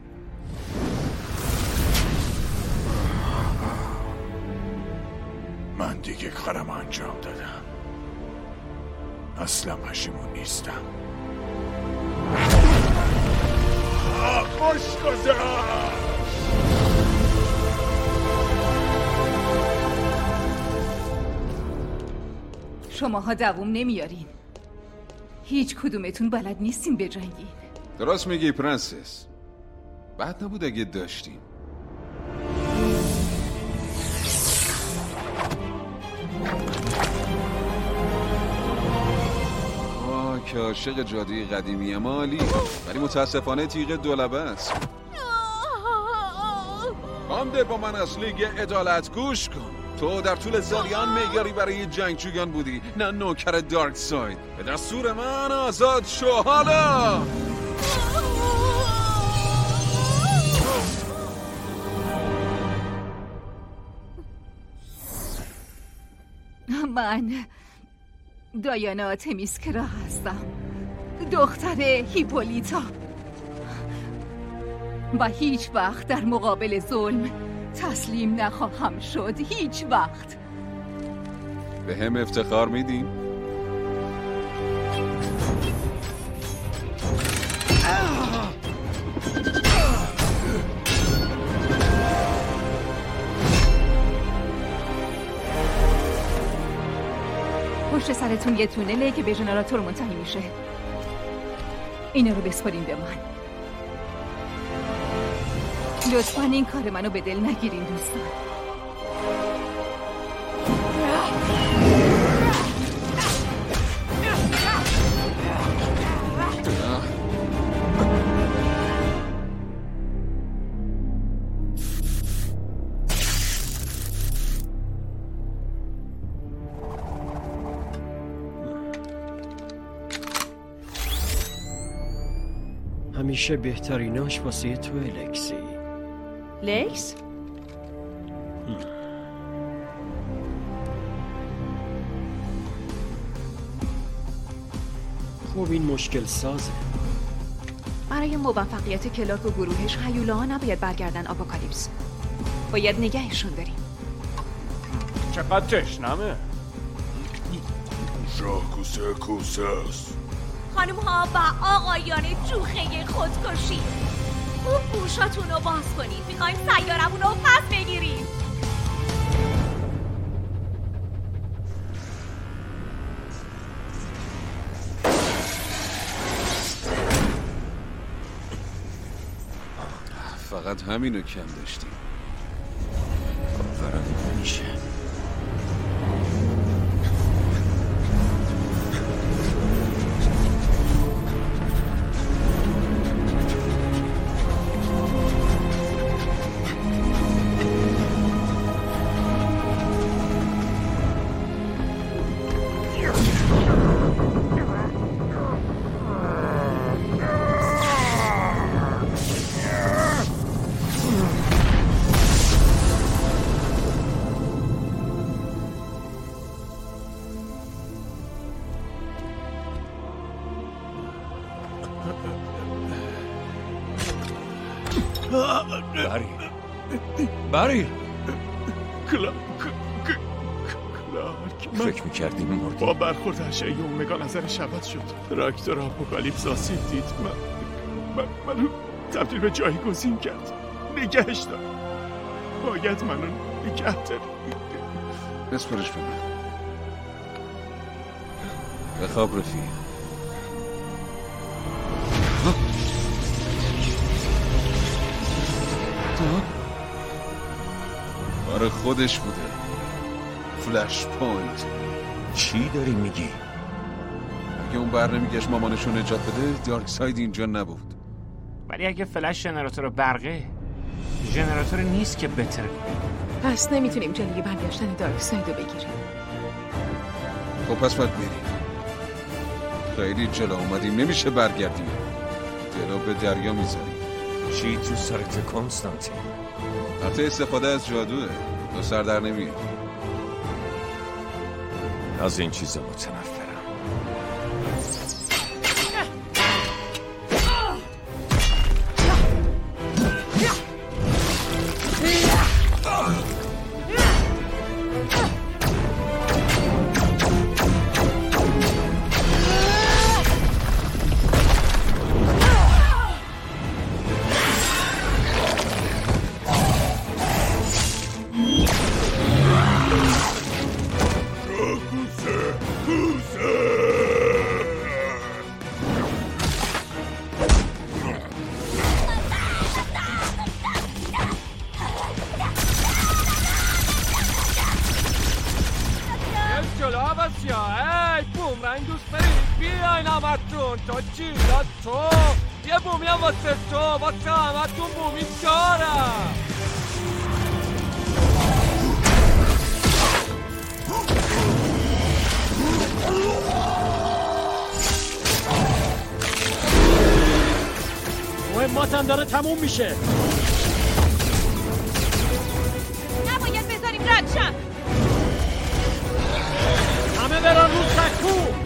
من دیگه کارم انجام دادم. اصلا پشیمون نیستم. خوش گذشت. شماها دووم نمیارین. هیچ کدومتون بلد نیستین بجنگین. درست میگی پرنسس. بد نبود اگه داشتیم. که عاشق جادوی قدیمی مالی، ولی متاسفانه تیغ دولبه است. بانده با من از لیگ عدالت گوش کن. تو در طول سالیان معیاری برای جنگجویان بودی، نه نوکر دارک ساید. به دستور من آزاد شو حالا. من دایانا تمیسکرا هستم، دختر هیپولیتا، و هیچ وقت در مقابل ظلم تسلیم نخواهم شد. هیچ وقت. به هم افتخار میدیم؟ پشت سرتون یه تونله که به ژنراتور منتهی میشه. اینا رو بسپارین به من. لطفاً این کار منو به دل نگیرین دوستان. همیشه بهتریناش واسه تو الکسی. لکس؟ خب این مشکل سازه. برای موفقیت کلارک و گروهش هیولاها نباید برگردن آپوکالیپس. باید نگهشون داریم. چقدر تشنمه. شاکوسه کوسه است. خانم ها و آقایان جوخه خودکشی، خوب گوشاتون رو باز کنید. میخوایم سیارمون رو پس بگیریم. فقط همینو کم داشتیم. باورم نمیشه. بری کلارک فکر میکردیم مردیم. با برخورد اشعه اومگا نظرش عوض شد. راکتور آپوکالیپس آسیب دید. منو تبدیل به جایگزین کرد. نگهش دار. باید منو نگه داری. بسپرش به من. بخواب رفیق. برای خودش بوده. فلش پوینت. چی داری میگی؟ اگه اون بر نمیگشت مامانشو نجات بده دارکساید اینجا نبود. ولی اگه فلش ژنراتور برقه، ژنراتور نیست که بتره. پس نمیتونیم جلوی برگشتن دارکساید رو بگیریم. خب پس باید بریم. خیلی جلو اومدیم، نمیشه برگردیم. دلو به دریا میذاریم. چی تو سرت کنستانتین؟ حتی استفاده از جادوه. تو سر در نمیاد. از این چیزا متنفرم. مهماتم داره تموم میشه. نباید بذاریم رد شن. همه برن رو سکو.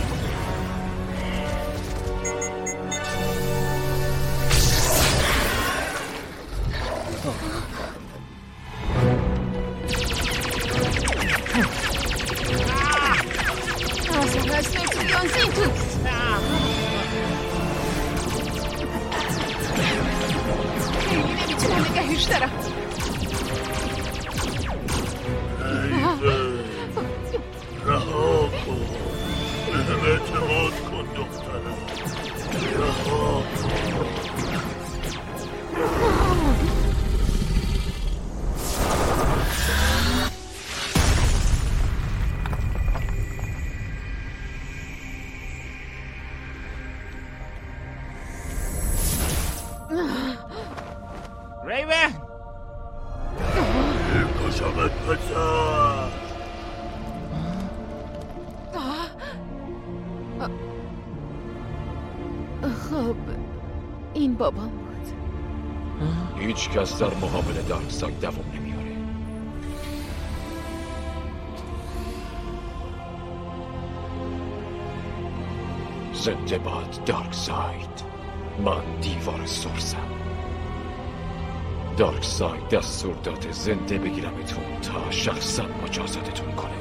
رها کن. بهم اعتماد کن دخترم. رها کن. ریون کشمت پسر. خب این بابام بود. هیچ کس در مقابل دارکساید دوام نمیاره. زنده باد دارکساید. من دیوار سرسم. دارکساید دستور داده زنده بگیرمتون تا شخصا مجازاتتون کنه.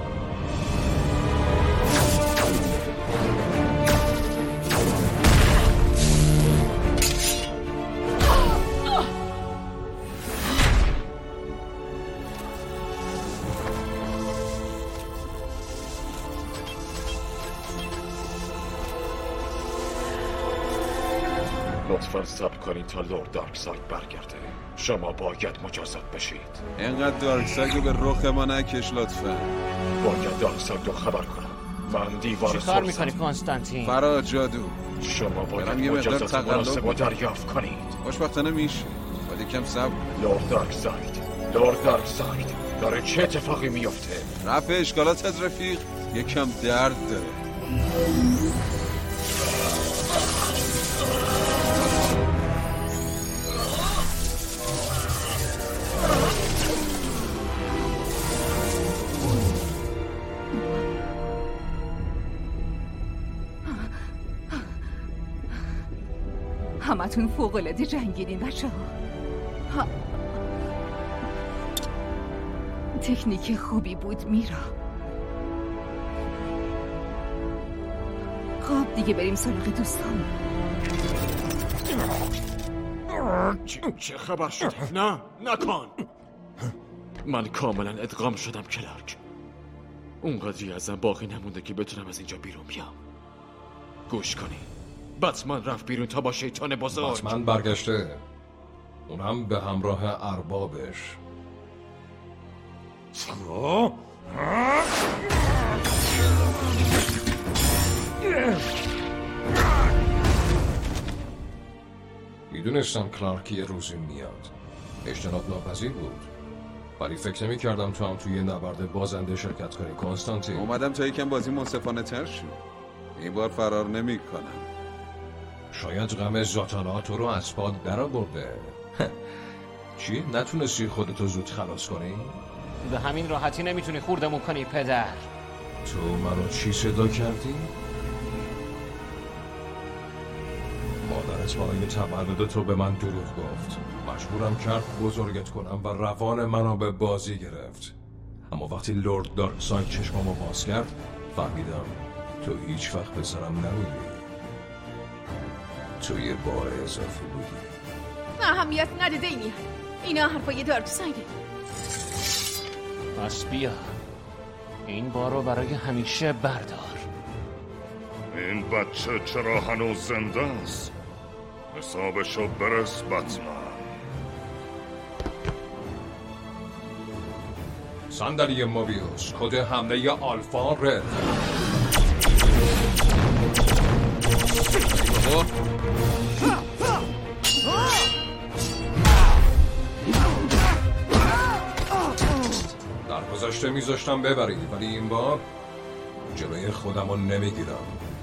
لطفاً صبر کنید تا لورد دارکساید برگرده. شما باید مجازات بشید. اینقدر دارکساید رو به رخ ما نکش لطفاً. باید دارکساید رو خبر کنم. من دیوار سرسم. چی کار میکنی کنستانتین؟ فرا جادو. شما باید مجازات مناسب رو دریافت کنید. خوشبختانه میشه. باید یکم صبر. لورد دارکساید داره چه اتفاقی میفته؟ رفع اشکالات از رفیق یکم درد داره. همتون فوق‌العاده جنگیدین بچه‌ها. تکنیک خوبی بود میرا. خب دیگه بریم سراغ دوستان. چه خبر شد؟ نه نکن. من کاملا ادغام شدم کلارک. اونقدری ازم باقی نمونده که بتونم از اینجا بیرون بیام. گوش کنی، بتمن رفت بیرون تا با شیطان بزرگ. بتمن برگشته، اونم به همراه اربابش. میدونستم کلارک یه روزی میاد. اجتناب ناپذیر بود، ولی فکر نمی کردم تو هم توی نبرد بازنده شرکت کنی کنستانتین. اومدم تا یکم بازی منصفانه تر شد. این بار فرار نمی کنم. شاید غم زاتانا تو رو از پا در برده. چی؟ نتونستی خودتو زود خلاص کنی؟ به همین راحتی نمیتونی خوردمون کنی پدر. تو منو چی صدا کردی؟ مادرت برای تولد تو به من دروغ گفت. مجبورم کرد بزرگت کنم و روان منو به بازی گرفت. اما وقتی لورد دارکساید چشمامو باز کرد فهمیدم تو هیچ وقت به سرم نمیدی. تو یه بار اضافی بودی. اهمیت نده دیمیان، اینا حرفای دارکسایده. پس بیا این بار رو برای همیشه بردار. این بچه چرا هنوز زنده است؟ حسابشو برس بتمن. صندلی موبیوس، کد حمله آلفا رد. در گذشته میذاشتم ببری، ولی این بار جلوی خودم رو نمیگیرم.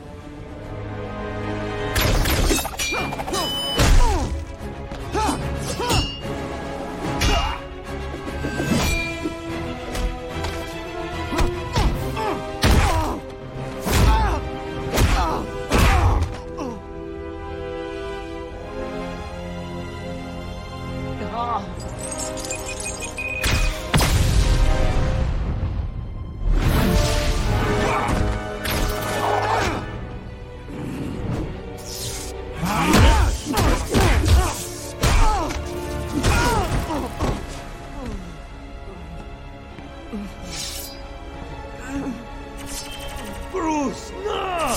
بروس نه!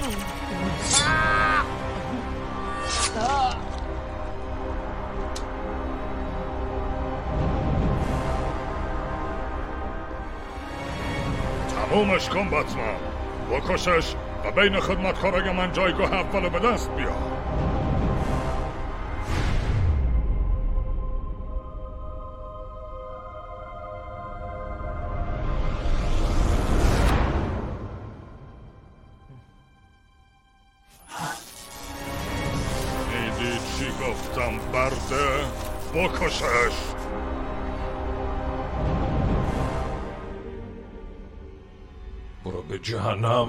تمومش کن بتمن، بکشش و بین خدمتکارای من جایگاه اول به دست بیار. دیدی چی گفتم برده؟ بکشش. برو به جهنم.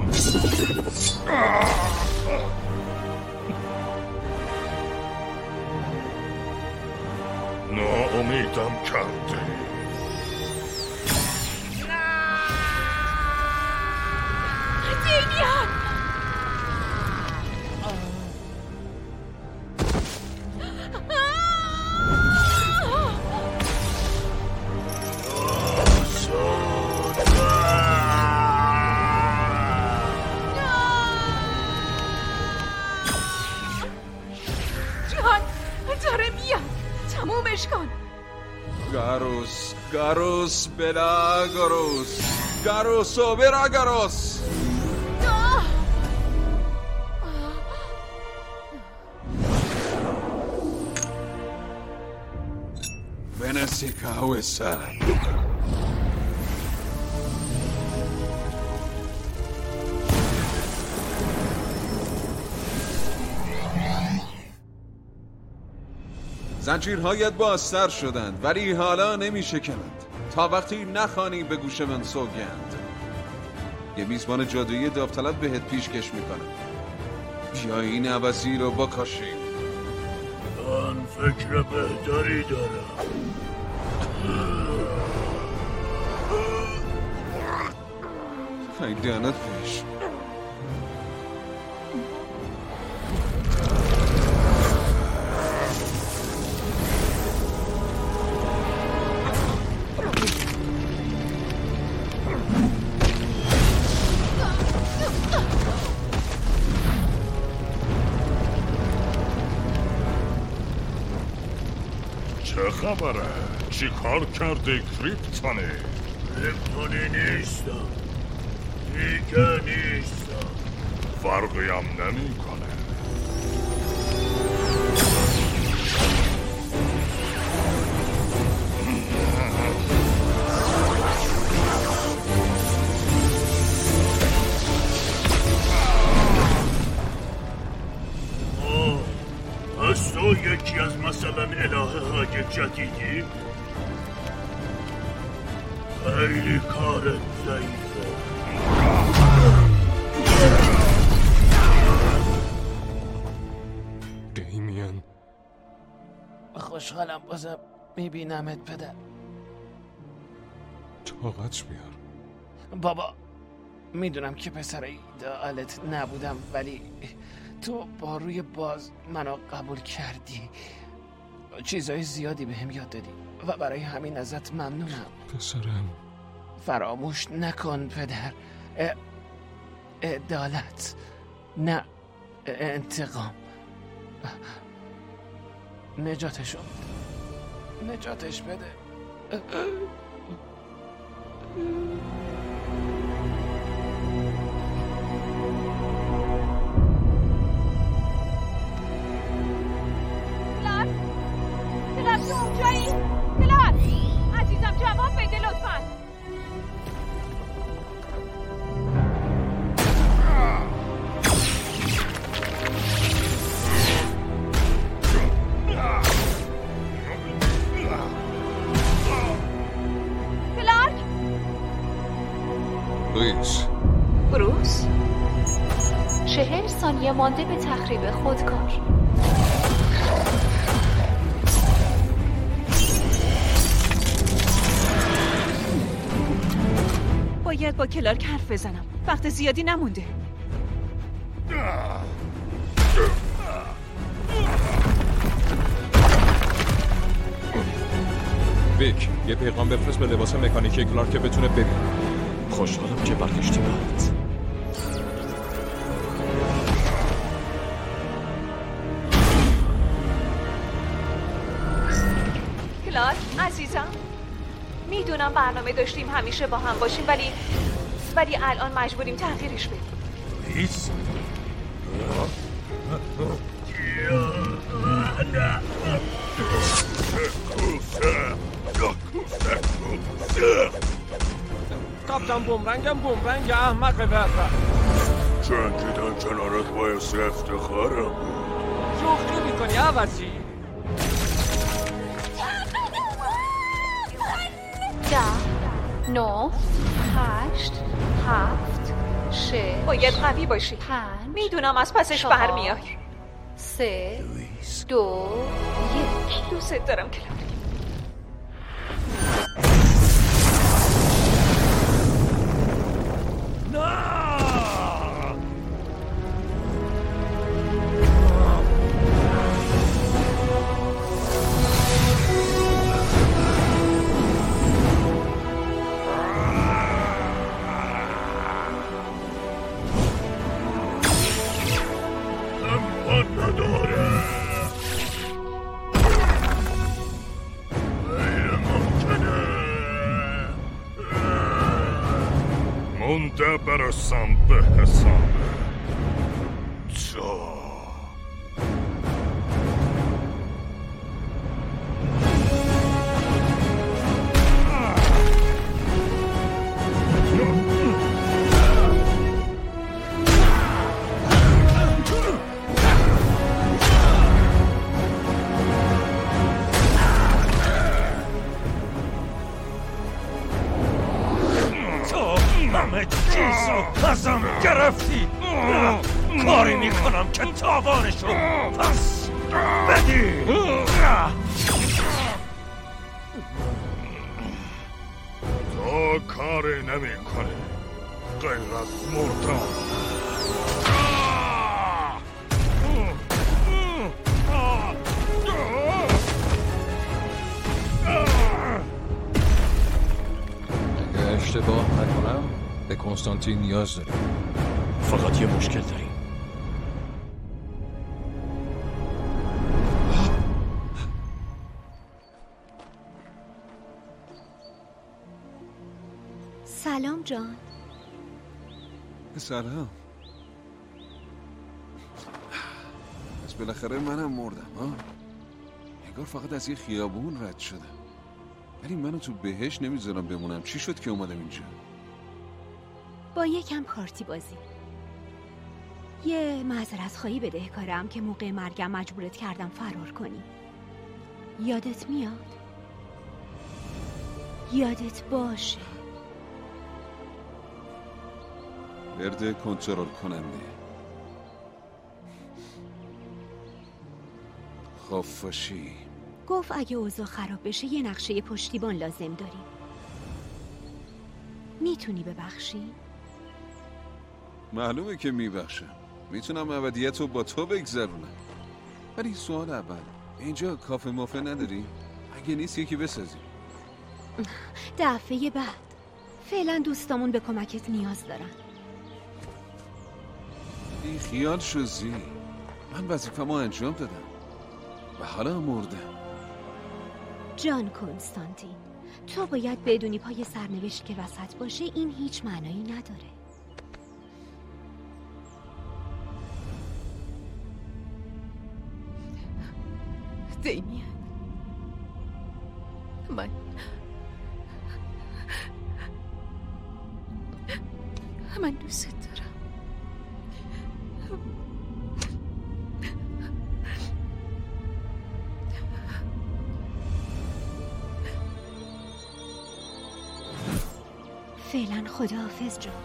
ناامیدم کردی. دیمیان! گاروس بلا گاروس، گاروسو برا گاروس. بنسیکا هوسا. زنجیرهایت بازتر شدند ولی حالا نمی شکنند تا وقتی نخوانی به گوش من سوگند. یه میزبان جادویی داوطلب بهت پیشکش میکنم، بیا این عوضی رو بکشیم. من فکر بهتری دارم. ای دهنت پیش. چه خبره؟ چی کار کردی کریپتونی؟ کریپتونی نیستم، دیگه نیستم. فرقی هم نمی کنه. پس تو یکی از مثلا الهه های جدیدی؟ خیلی کارت ضعیفه. دیمین، خوشحالم بازم میبینمت پدر. طاقت بیار. بابا میدونم که پسر ایدئالت نبودم، ولی تو با روی باز منو قبول کردی. چیزای زیادی بهم یاد دادی و برای همین ازت ممنونم پسرم. فراموش نکن پدر. عدالت نه انتقام. نجاتش بده. کلار تو اونجایی؟ کلار عزیزم جواب بده لطفا. کلارک؟ بروس 40 ثانیه مانده به تخریب خودکار. باید با کلارک حرف بزنم. وقت زیادی نمونده. ویک، یه پیغام بفرست به لباس مکانیکی کلارک که بتونه ببینه. خوشحالم که برگشتی بعد. کلارک عزیزم، میدونم برنامه داشتیم همیشه با هم باشیم، ولی الان مجبوریم تغییرش بدیم. نیست؟ کاپتان بومرنگم بومرنگ احمق برفر. جنگیدن کنارت باعث افتخارم بود. شوخی میکنی عوضی؟ 10 9 8 7 6 باید قوی باشی. 5 میدونم از پسش برمیای. 3 2 1 دوست دارم کلارک. مونده برسم به حساب تو. همه چیزو ازم گرفتی. کاری میکنم که تاوانشو پس بدی. تو کاری نمی کنی غیر از مردن. اگه اشتباه نکنم به کنستانتین نیاز داریم. فقط یه مشکل داریم. سلام جان. سلام. پس بالاخره منم مردم ها؟ انگار فقط از یه خیابون رد شدم. ولی منو تو بهش نمیذارم بمونم. چی شد که اومدم اینجا؟ با یکم پارتی بازی. یه معذرت خواهی بدهکارم که موقع مرگم مجبورت کردم فرار کنی. یادت میاد؟ یادت باشه. برد کنترل کننده. خفاشی گفت اگه اوضاع خراب بشه یه نقشه پشتیبان لازم داری. میتونی ببخشی؟ معلومه که میبخشم. میتونم ابدیتو با تو بگذرونم. ولی سوال اول، اینجا کافه مافه نداری؟ اگه نیست یکی بسازی. دفعه بعد. فعلا دوستامون به کمکت نیاز دارن. این خیال شوزی. من وظیفه‌مو انجام دادم و حالا مردم. جان کنستانتین، تو باید بدونی پای سرنوشت که وسط باشه این هیچ معنایی نداره. دیمین، من دوست دارم. فعلا خداحافظ جان.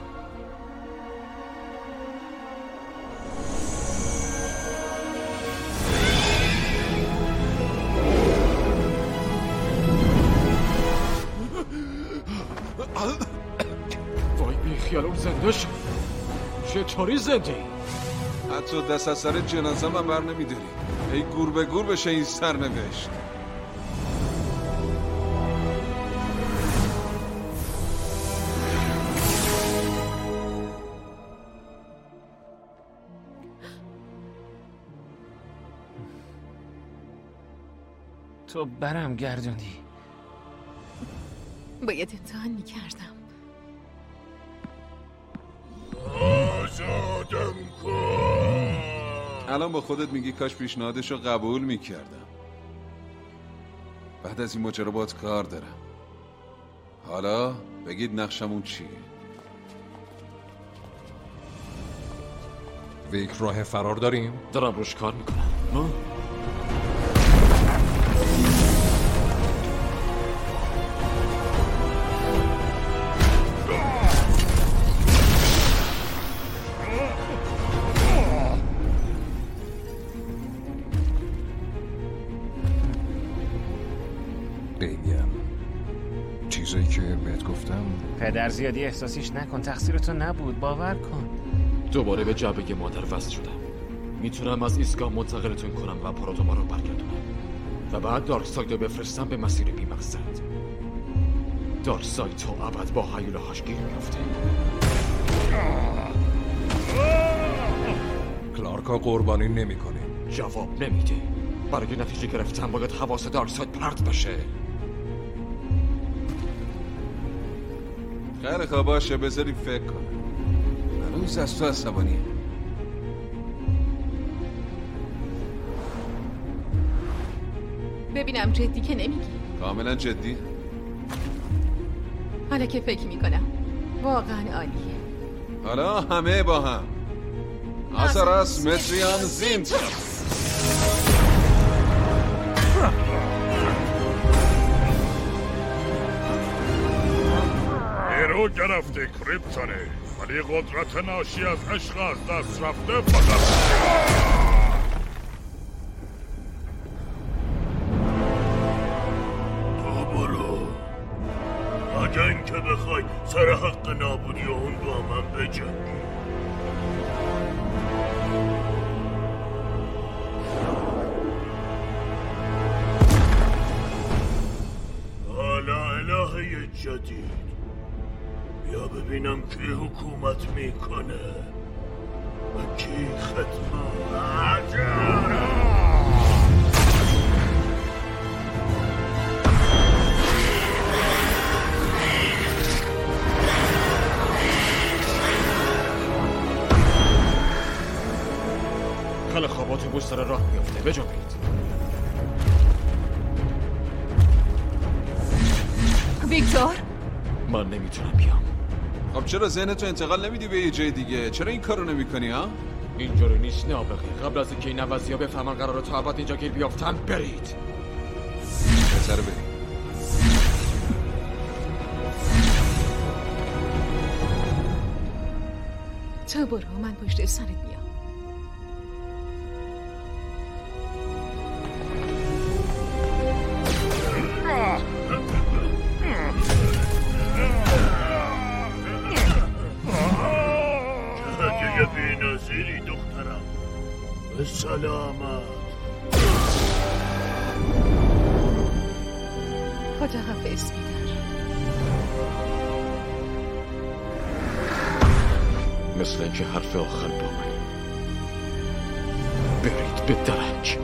وای بیخیالون زنده شد. چطوری زنده ای؟ حتی دست از سر جنازه من بر نمیداری. ای گور به گور بشه این سرنوشت. تو برم گردوندی. باید امتحان میکردم. آزادم کن. الان با خودت میگی کاش پیشنهادشو قبول میکردم. بعد از این ماجرا باهات کار دارم. حالا بگید نقشمون چیه؟ ویک راه فرار داریم؟ دارم روش کار میکنم. چیزایی که بهت گفتم پدر زیادی احساسیش نکن. تقصیر تو نبود، باور کن. دوباره به جعبه مادر وصل شدم. میتونم از ایستگاه منتقلتون کنم و پارادوما رو برگردونم و بعد دارکساید رو بفرستم به مسیر بی‌مقصد. دارکساید تا ابد با هیولاهاش گیر میفته. کلارکا قربانی نمی‌کنه. جواب نمیده. برای نتیجه گرفتن باید حواس دارکساید پرت بشه. خیلی خواه باشه، بذاریم فکر کنم. هنوز از تو عصبانیه. ببینم جدی که نمیگی. کاملا جدی. حالا که فکر میکنم واقعا عالیه. حالا همه با هم. آساراس متریان زینتیاس. نیرو گرفته کریپتونه، ولی قدرت ناشی از عشق از دست رفته فقط تو برو. مگه اینکه بخوای سر حق نابودی اون با من بجنگی. حالا الهه جدید، بیا ببینم کی حکومت میکنه و کی خدمت. سر راه میفته. بجنبید. ویکتور من نمیتونم بیام. خب چرا ذهنتو انتقال نمیدی به یه جای دیگه؟ چرا این کارو نمیکنی ها؟ اینجوری نیست نابغه. قبل از اینکه این عوضی‌ها بفهمن قراره تا ابد اینجا گیر بیافتن برید. بهتره برید. تو برو، من پشت سرت میام. چه بی‌نظیری دخترم. به سلامت. خدا حافظ پدر. مثل اینکه حرف آخر با من. برید به درک.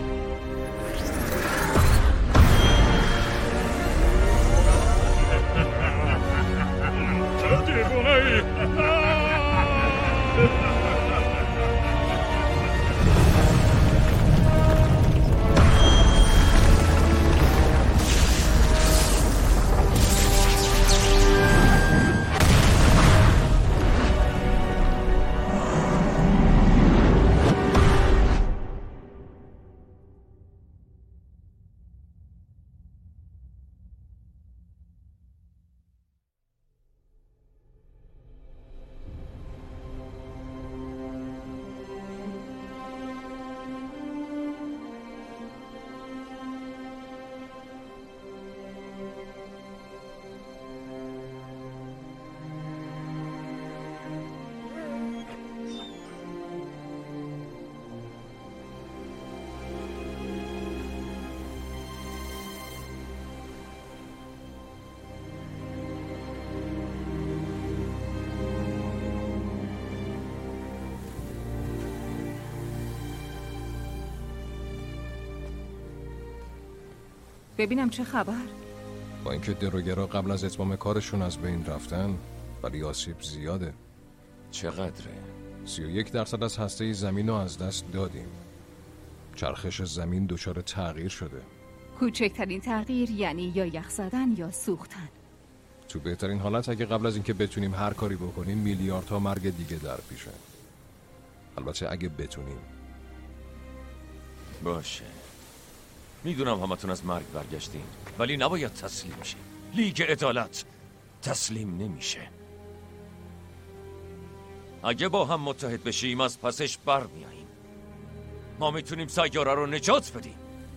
چه دیوانه‌ای؟ ببینم چه خبر. با اینکه دروگرا قبل از اتمام کارشون از بین رفتن، ولی آسیب زیاده. چقدره؟ 31% از هسته زمین رو از دست دادیم. چرخش زمین دچار تغییر شده. کوچکترین تغییر یعنی یا یخ زدن یا سوختن. تو بهترین حالت اگه قبل از اینکه بتونیم هر کاری بکنیم میلیاردها مرگ دیگه در پیشه. البته اگه بتونیم. باشه. میدونم همتون از مرگ برگشتین، ولی نباید تسلیم شه. لیگ عدالت تسلیم نمیشه. اگه با هم متحد بشیم از پسش بر میاییم. ما میتونیم سیاره رو نجات بدیم.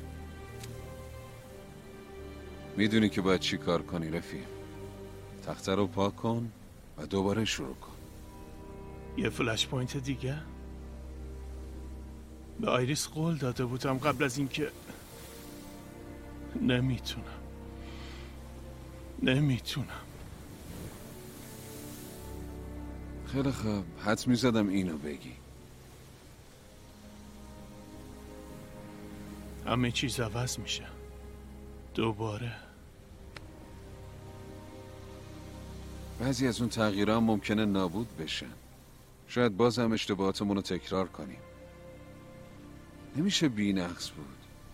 میدونی که باید چی کار کنی رفیق. تخته رو پاک کن و دوباره شروع کن. یه فلش پوینت دیگه؟ به آیریس قول داده بودم قبل از اینکه نمیتونم. خیلی خوب، حدس میزدم اینو بگی. همه چیز عوض میشه دوباره. بعضی از اون تغییرها ممکنه نابود بشن. شاید باز هم اشتباهاتمون رو تکرار کنیم. نمیشه بی‌نقص بود.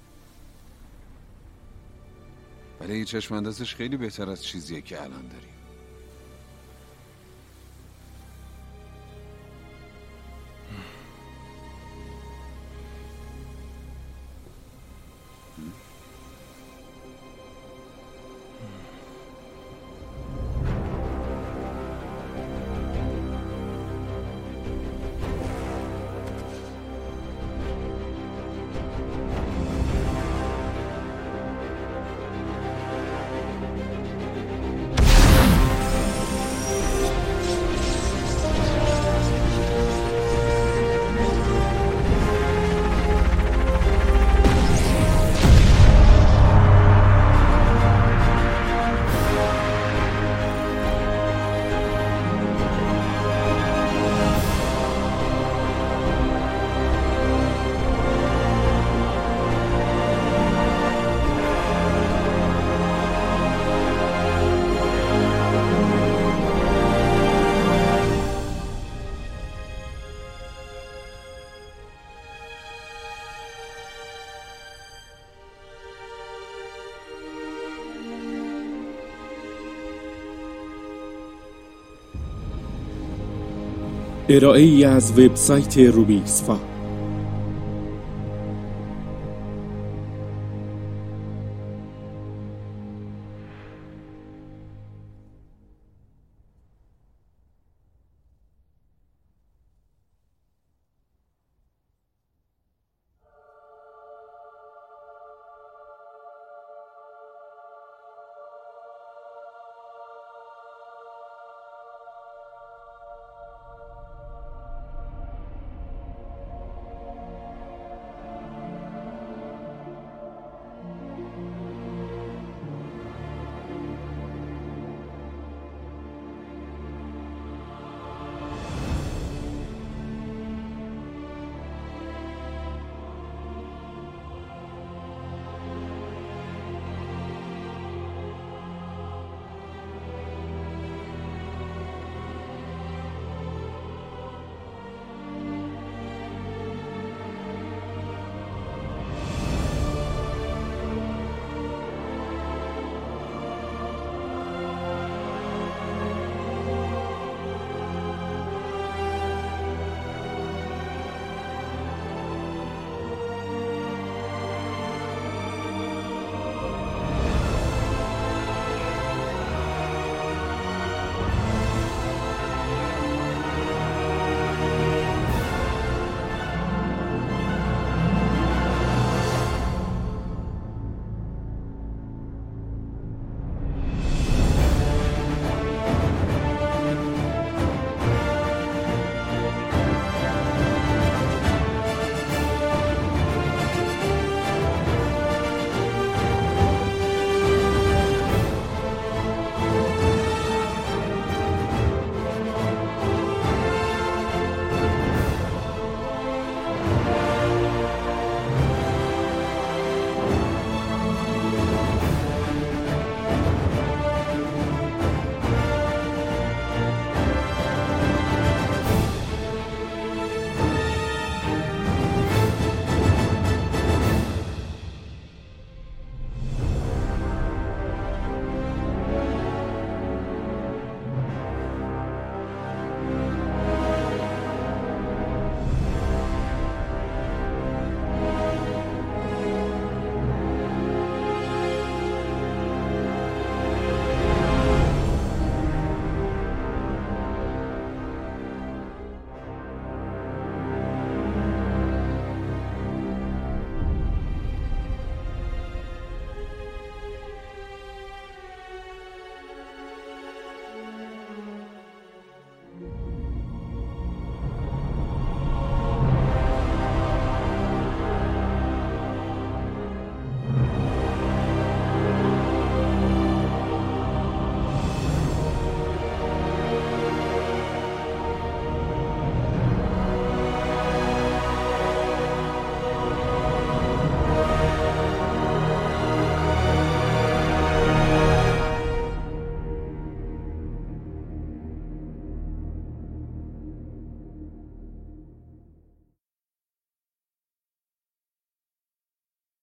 ولی چشم اندازش خیلی بهتر از چیزیه که الان داریم. ارائه‌ای از وبسایت روبیکسفا.